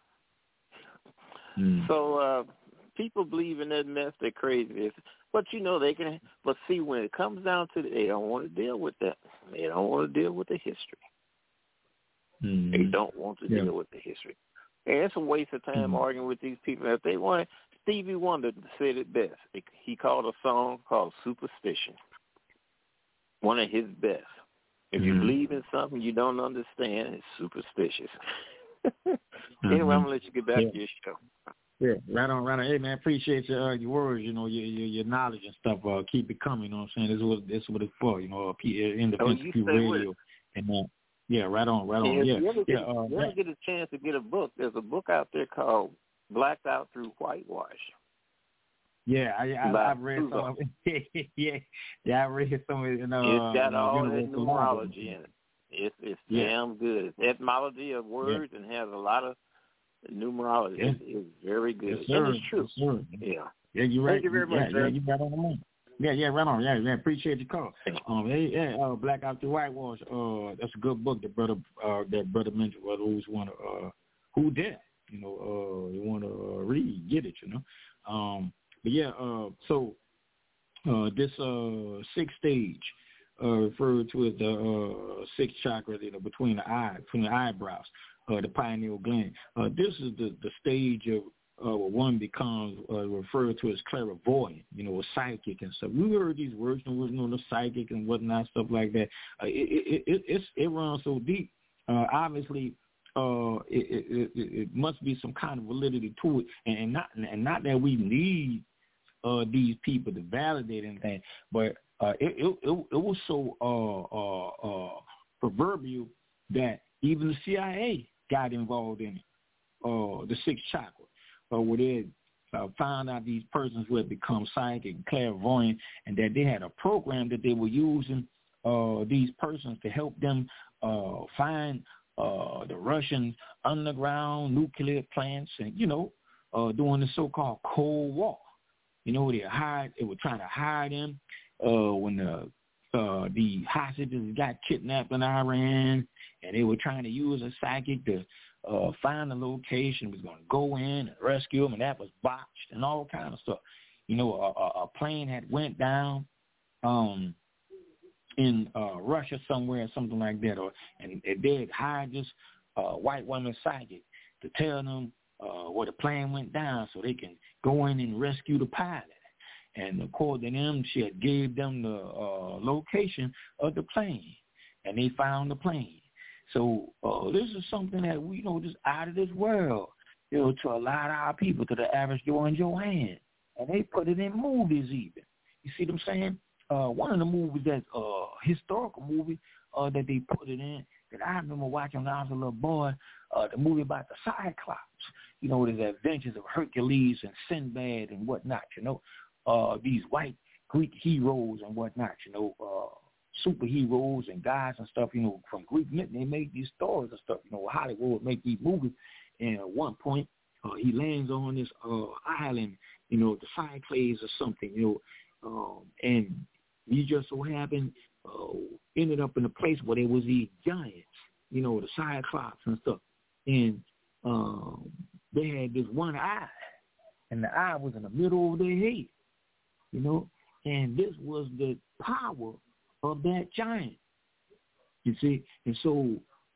So people believe in that mess. They're crazy. But, they can. But see, when it comes down to it, they don't want to deal with that. They don't want to deal with the history. They don't want to deal with the history. And it's a waste of time arguing with these people. If they want, Stevie Wonder said it best. He called a song called Superstition, one of his best. If you believe in something you don't understand, it's superstitious. Anyway, I'm going to let you get back to your show. Yeah, right on. Hey, man, appreciate your words, your knowledge and stuff. Keep it coming, you know what I'm saying? This is what it's for, Independent People Radio. And yeah, right on. If you ever get a chance to get a book, there's a book out there called Blacked Out Through Whitewash. Yeah, I've read some of it. I read some of it. It's got all that numerology in it. It's damn good. It's etymology of words and has a lot of numerology. It's very good. Yes, sir. And it's true. Yes, sir. Yeah, you're right. Thank you very much, sir. You're right on the moon. Yeah, right on. Yeah, appreciate your call. Black Out Through Whitewash. That's a good book that brother mentioned. Whether who's want to who did, you want to read, get it, But yeah, so this sixth stage, referred to as the sixth chakra, between the eyebrows. the pineal gland. This is the stage of where one becomes referred to as clairvoyant, a psychic and stuff. We heard these words, the psychic and whatnot, stuff like that. It runs so deep. Obviously, it must be some kind of validity to it, and not that we need these people to validate anything, but it was so proverbial that even the CIA got involved in it. The sixth chakra, where they found out these persons who had become psychic and clairvoyant, and that they had a program that they were using these persons to help them find the Russian underground nuclear plants, and during the so-called Cold War. They were trying to hide them when the hostages got kidnapped in Iran, and they were trying to use a psychic to find the location, was going to go in and rescue them, and that was botched and all kind of stuff. A plane had went down in Russia somewhere or something like that, and they had hired this white woman psychic to tell them where the plane went down so they can go in and rescue the pilot. And according to them, she had gave them the location of the plane, and they found the plane. So this is something that we just out of this world, to a lot of our people, to the average Joe and Joanne, and they put it in movies even. You see what I'm saying? One of the movies that's historical movie that they put it in that I remember watching when I was a little boy, the movie about the Cyclops. The adventures of Hercules and Sinbad and whatnot. These white Greek heroes and whatnot. Superheroes and guys and stuff. From Greek myth, they make these stories and stuff. Hollywood would make these movies. And at one point, he lands on this island. The Cyclades or something. And he just so happened ended up in a place where there was these giants, the Cyclops and stuff. And they had this one eye, and the eye was in the middle of their head, and this was the power of that giant, you see. And so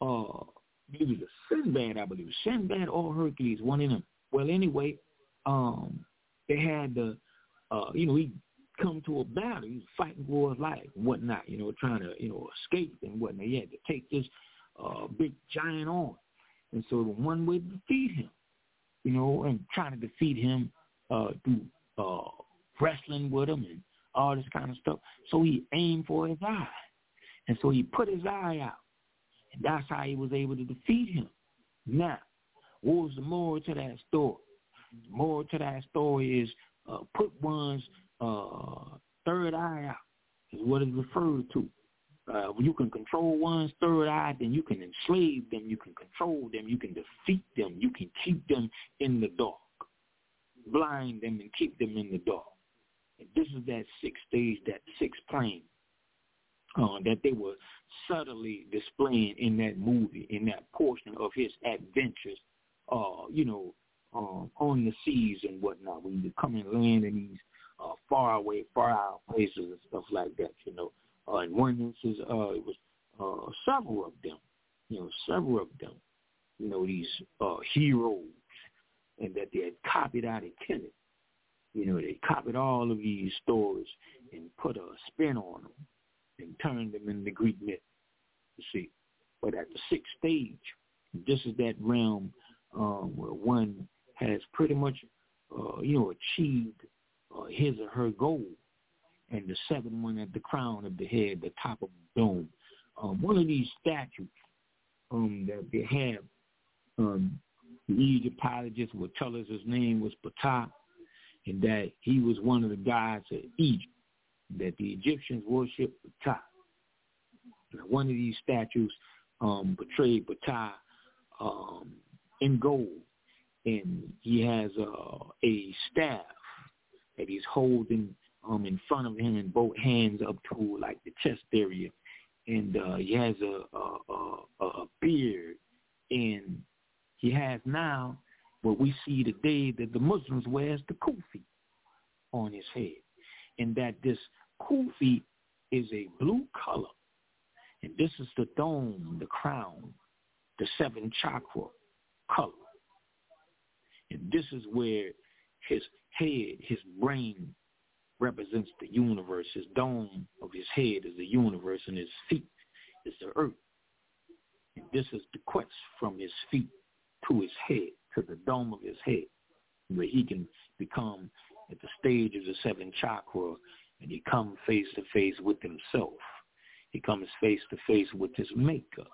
it was a Sinbad, I believe, Sinbad or Hercules, one of them. Well, anyway, they had the, he come to a battle. He was fighting for his life and whatnot, trying to, escape and whatnot. He had to take this big giant on. And so the one way to defeat him, and trying to defeat him through wrestling with him and all this kind of stuff. So he aimed for his eye. And so he put his eye out. And that's how he was able to defeat him. Now, what was the moral to that story? The moral to that story is put one's third eye out, is what it's referred to. When you can control one's third eye, then you can enslave them, you can control them, you can defeat them, you can keep them in the dark, blind them and keep them in the dark. And this is that sixth stage, that sixth plane that they were subtly displaying in that movie, in that portion of his adventures, on the seas and whatnot, when you come and land in these far out places and stuff like that, in one instance, it was several of them, these heroes, and that they had copied out of Kenneth. They copied all of these stories and put a spin on them and turned them into Greek myth, you see. But at the sixth stage, this is that realm where one has pretty much, achieved his or her goal. And the seventh one at the crown of the head, the top of the dome. One of these statues that they have, the Egyptologists would tell us his name was Ptah, and that he was one of the gods of Egypt, that the Egyptians worshiped Ptah. Now, one of these statues portrayed Ptah in gold, and he has a staff that he's holding in front of him in both hands up to like the chest area, and he has a beard, and he has now what we see today that the Muslims wear as the kufi on his head, and that this kufi is a blue color, and this is the dome, the crown the 7 chakra color. And this is where his head, his brain, represents the universe. His dome of his head is the universe, and his feet is the earth. And this is the quest from his feet to his head, to the dome of his head, where he can become at the stage of the 7 chakra, and he comes face to face with himself. He comes face to face with his maker.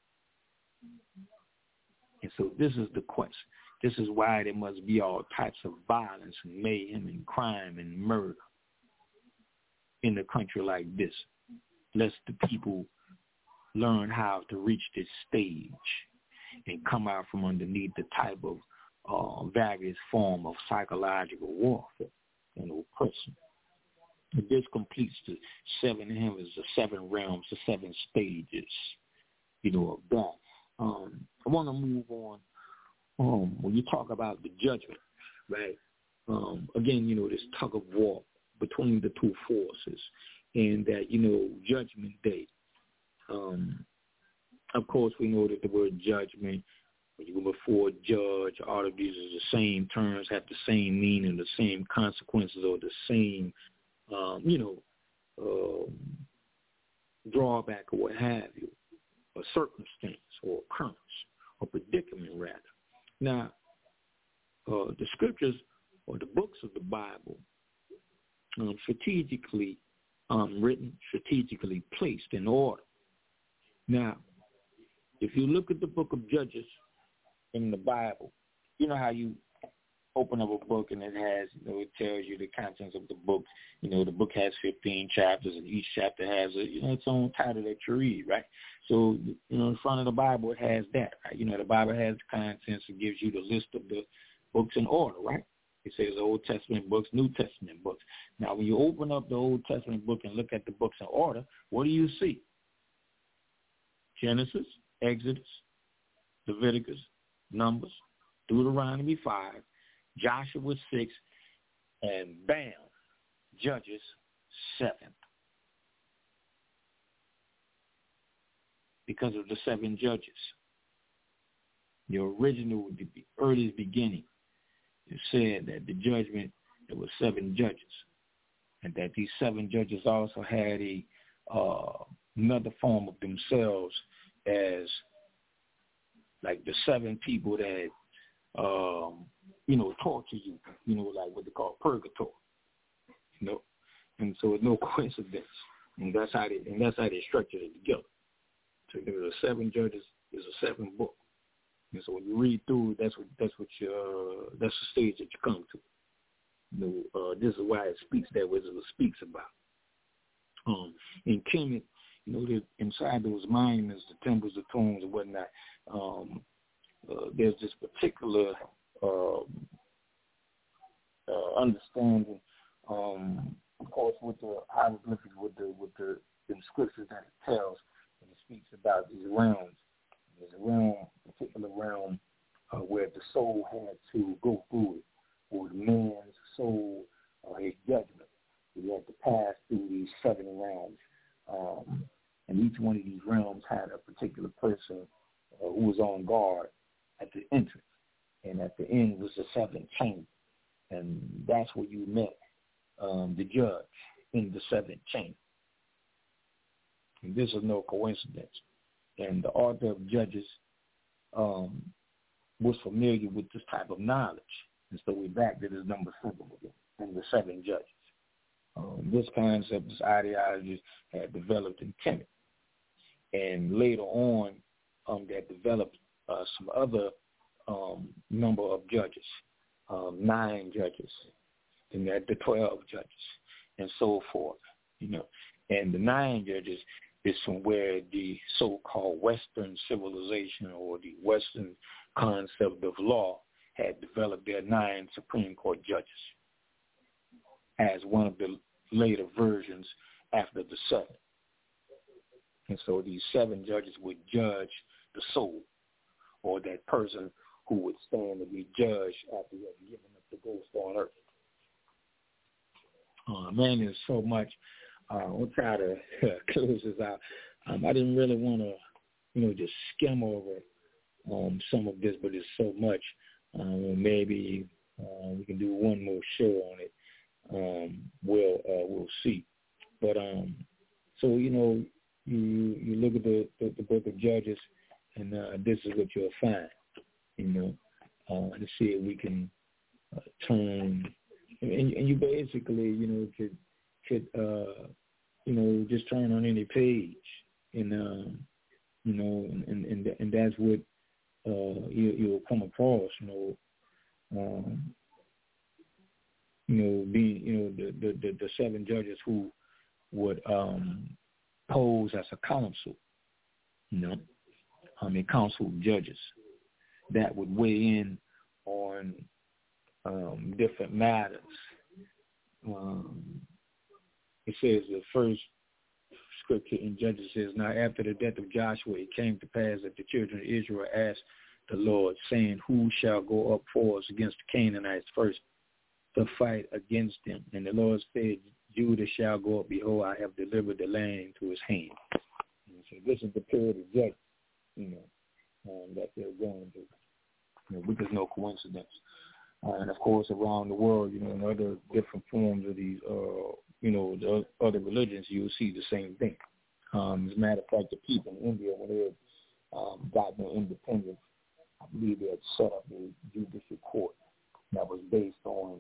And so this is the quest. This is why there must be all types of violence and mayhem and crime and murder in a country like this, lest the people learn how to reach this stage and come out from underneath the type of various form of psychological warfare and oppression. And this completes the 7 heavens, the 7 realms, the 7 stages, of that. I want to move on. When you talk about the judgment, right? Again, this tug of war between the two forces, and that, Judgment Day. Of course, we know that the word judgment, when you go before judge, all of these are the same terms, have the same meaning, the same consequences, or the same, drawback or what have you, or circumstance or occurrence or predicament, rather. Now, the scriptures or the books of the Bible, strategically written, strategically placed in order. Now, if you look at the book of Judges in the Bible, you know how you open up a book and it has, it tells you the contents of the book. The book has 15 chapters, and each chapter has its own title that you read, right? So, in front of the Bible, it has that, right? The Bible has the contents. It gives you the list of the books in order, right? It says Old Testament books, New Testament books. Now, when you open up the Old Testament book and look at the books in order, what do you see? Genesis, Exodus, Leviticus, Numbers, Deuteronomy 5, Joshua 6, and bam, Judges 7. Because of the 7 judges. The original, the earliest beginning, it said that the judgment, there were 7 judges, and that these 7 judges also had another form of themselves as like the 7 people that torture you, like what they call purgatory, and so it's no coincidence, and that's how they structured it together. So there are 7 judges, there's a 7 book, and so when you read through, that's the stage that you come to. This is why it speaks that way, as it speaks about. In Kemet, inside those monuments, the temples, the tombs, and whatnot, there's this particular understanding, of course, with the hieroglyphics, with the scriptures that it tells, and it speaks about these realms. There's a particular realm where the soul had to go through it, or the man's soul, his judgment. He had to pass through these 7 realms, and each one of these realms had a particular person who was on guard at the entrance, and at the end was the 7th chamber, and that's where you met the judge in the 7th chamber. And this is no coincidence. And the author of Judges was familiar with this type of knowledge, and so we back to this number 7 again, and the 7 judges. This concept, this ideology had developed in Kemet, and later on, that developed some other number of judges, 9 judges, and that the 12 judges, and so forth, And the 9 judges is from where the so-called Western civilization or the Western concept of law had developed their 9 Supreme Court judges as one of the later versions after the 7. And so these 7 judges would judge the soul, or that person who would stand to be judged after he had given up the ghost on earth. Man, there's so much. We'll try to close this out. I didn't really want to, just skim over some of this, but it's so much. Maybe we can do one more show on it. We'll see. But so you look at the book of Judges, and this is what you'll find. To see if we can turn, and you basically could just turn on any page, and and that's what you'll come across. Being the seven judges who would pose as a council, a council of judges that would weigh in on different matters. It says the first scripture in Judges says, now after the death of Joshua, it came to pass that the children of Israel asked the Lord, saying, who shall go up for us against the Canaanites first to fight against them? And the Lord said, Judah shall go up. Behold, I have delivered the land into his hand. And so this is the period of judgment, that they're going through, which is no coincidence. And of course, around the world, in other different forms of these, the other religions, you'll see the same thing. As a matter of fact, the people in India, when they got their independence, I believe they had set up a judicial court that was based on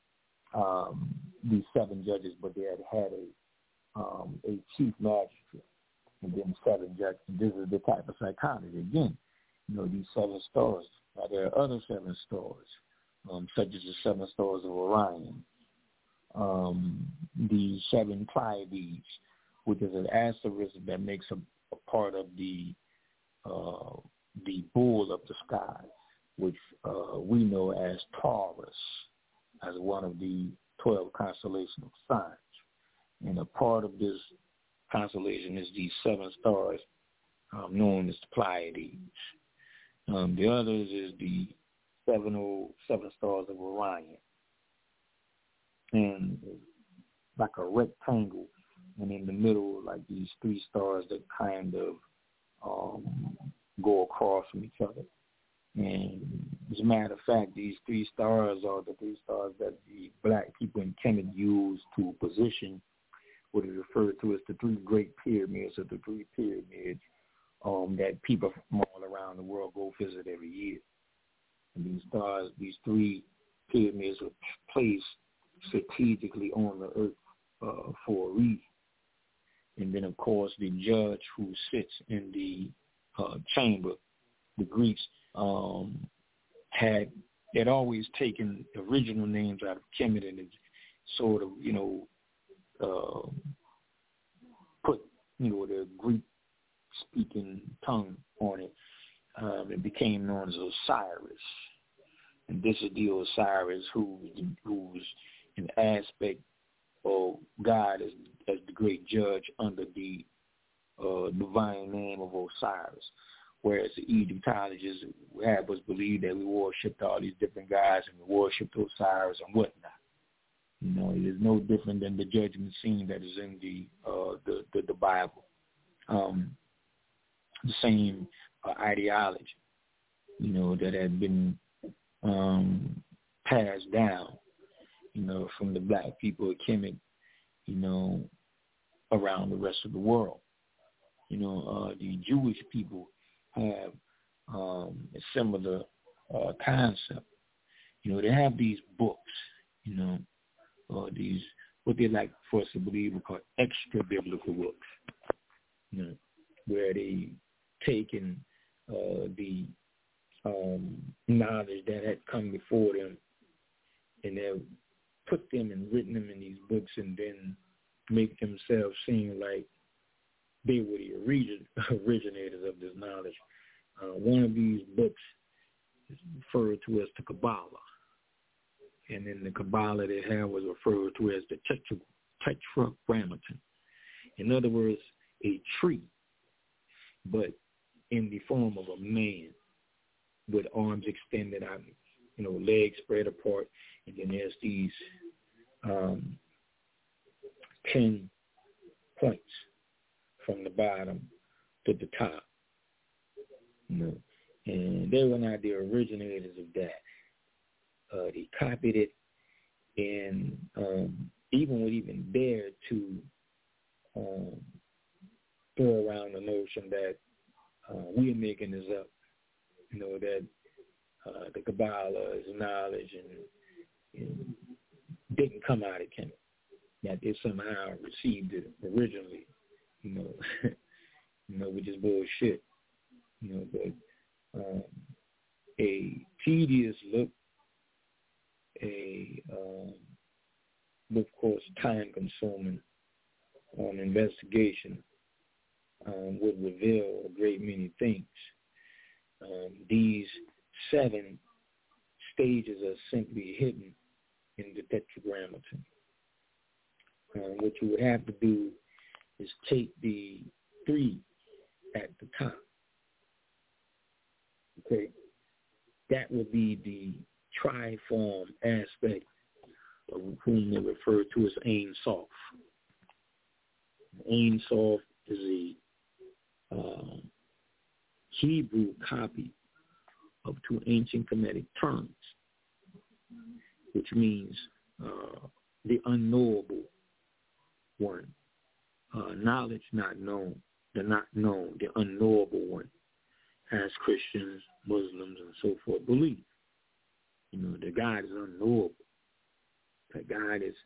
these seven judges, but they had a chief magistrate and then seven judges. And this is the type of psychology. Again, these seven stars. Now, there are other seven stars, such as the seven stars of Orion, the seven Pleiades, which is an asterisk that makes a part of the bull of the sky, which we know as Taurus, as one of the 12 constellational signs. And a part of this constellation is these seven stars known as the Pleiades. The others is the seven stars of Orion. And like a rectangle, and in the middle, like these three stars that kind of go across from each other. And as a matter of fact, these three stars are the three stars that the black people in Kemet use to position what is referred to as the three great pyramids, or the three pyramids that people from all around the world go visit every year. And these stars, these three pyramids are placed strategically on the earth for a reason. And then, of course, the judge who sits in the chamber, the Greeks had always taken original names out of Kemet and sort of, put, the Greek-speaking tongue on it. It became known as Osiris. And this is the Osiris who's an aspect of God as the great judge under the divine name of Osiris. Whereas the Egyptologists have us believe that we worshipped all these different gods and we worshipped Osiris and whatnot. It is no different than the judgment scene that is in the Bible. The same ideology, that had been passed down, from the black people of Kemet, around the rest of the world. The Jewish people have a similar concept. They have these books, these, what they like for us to believe are called extra biblical books, where they taken the knowledge that had come before them, and they've put them and written them in these books, and then make themselves seem like they were the originators of this knowledge. One of these books is referred to as the Kabbalah, and then the Kabbalah they had was referred to as the Tetragrammaton. In other words, a tree, but in the form of a man with arms extended out, legs spread apart, and then there's these 10 points from the bottom to the top, and And they were not the originators of that. They copied it, and even would even dare to throw around the notion that we're making this up. You know, that the Kabbalah is knowledge and didn't come out of Kemet, that they somehow received it originally, you know, which is bullshit, you know, but a tedious look, a of course time-consuming investigation would reveal a great many things. These 7 stages are simply hidden in the Tetragrammaton. What you would have to do is take the 3 at the top. Okay, that would be the triform aspect of whom they refer to as Ein Sof. Ein Sof is a Hebrew copy of 2 ancient Kemetic terms, which means the unknowable one, knowledge not known, the not known, the unknowable one, as Christians, Muslims, and so forth believe. You know, that God is unknowable, that God is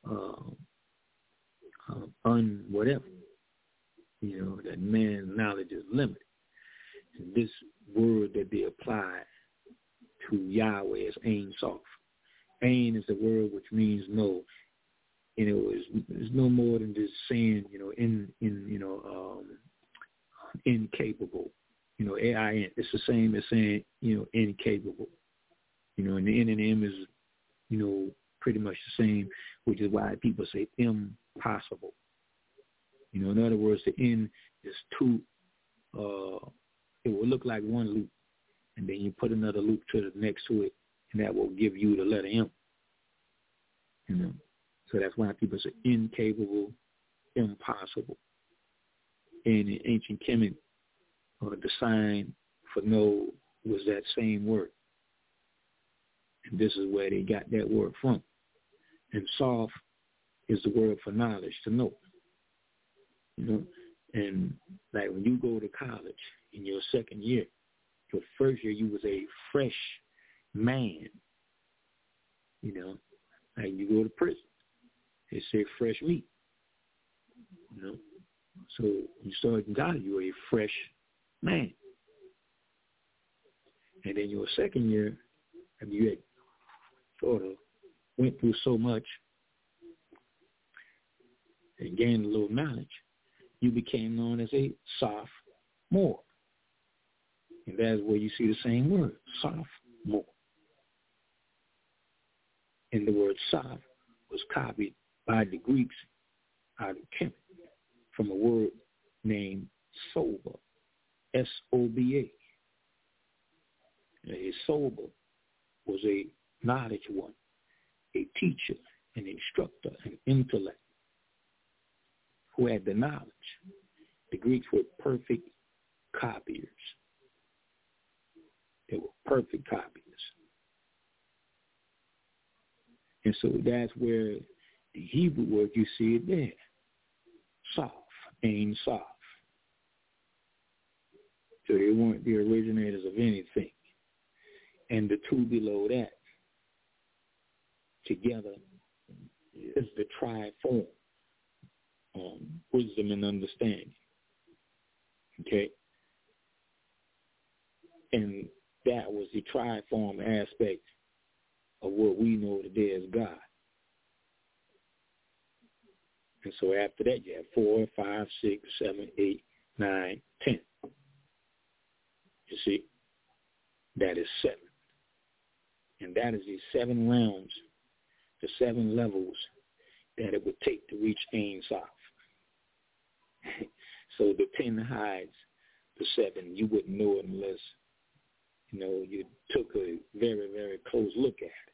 whatever, you know, that man's knowledge is limited. And this word that they apply to Yahweh is Ein Sof. Ein is the word which means no. You know, it's no more than just saying, you know, incapable. You know, AIN. It's the same as saying, you know, incapable. You know, and the N and M is, you know, pretty much the same, which is why people say impossible. You know, in other words, the N is 2. It will look like one loop, and then you put another loop to the next to it, and that will give you the letter M. You know, so that's why people say incapable, impossible. And in ancient Kemet, the sign for no was that same word. And this is where they got that word from. And Sof is the word for knowledge, to know. You know, and like when you go to college in your second year, your first year you was a fresh man. You know, like you go to prison, they say fresh meat. You know, so you start in college, you're a fresh man. And then your second year, after you had sort of went through so much and gained a little knowledge, you became known as a sophomore. And that's where you see the same word, sophomore. And the word soph was copied by the Greeks out of Kemet from a word named sober, S-O-B-A. A sober was a knowledge one, a teacher, an instructor, an intellect who had the knowledge. The Greeks were perfect copiers. They were perfect copiers. And so that's where the Hebrew word, you see it there. Sof, Ein Sof. So they weren't the originators of anything. And the 2 below that together is the triform, wisdom and understanding. Okay? And that was the triform aspect of what we know today as God. And so after that, you have 4, 5, 6, 7, 8, 9, 10. You see? That is 7. And that is the 7 rounds, the 7 levels that it would take to reach Ein Sof. So the 10 hides the 7. You wouldn't know it unless, you know, you took a very, very close look at it.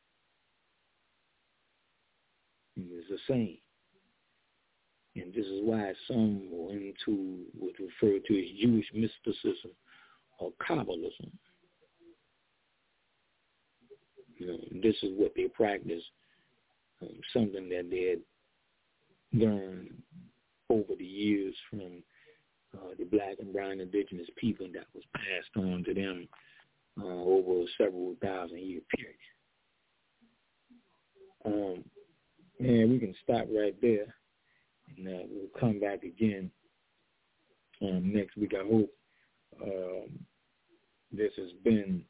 And it's the same. And this is why some were into what's referred to as Jewish mysticism or Kabbalism. This is what they practice, something that they had learned over the years from the black and brown indigenous people that was passed on to them over a several thousand-year period. And we can stop right there, and we'll come back again next week. I hope this has been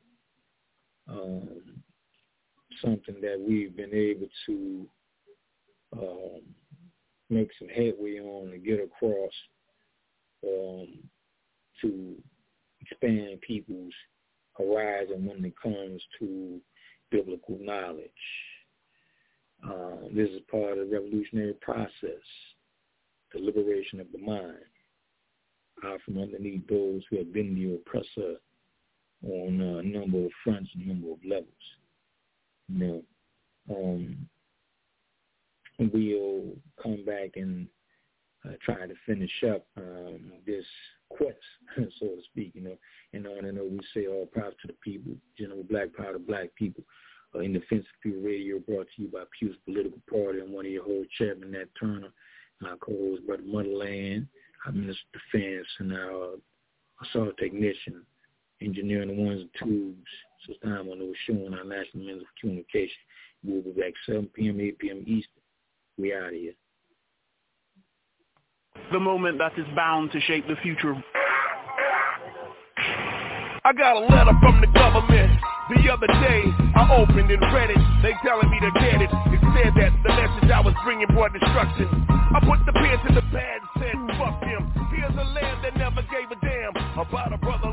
something that we've been able to make some headway on and get across to expand people's horizon when it comes to biblical knowledge. This is part of the revolutionary process, the liberation of the mind out from underneath those who have been the oppressor on a number of fronts, a number of levels. We'll come back and try to finish up this quest, so to speak, and on and on we say all props to the people, General Black Power to black people. In Defense of Pure Radio, brought to you by Pew's Political Party. I'm one of your hosts, Chairman Nat Turner, and our co-host, Brother Motherland, our Minister of Defense, and our assault technician, engineering the ones and twos. So it's time on those showing our national means of communication. We'll be back 7 p.m., 8 p.m. Eastern. We out of here. The moment that is bound to shape the future. I got a letter from the government. The other day, I opened and read it. They telling me to get it. It said that the message I was bringing brought destruction. I put the pen to the pad and said, fuck them. Here's a land that never gave a damn about a brother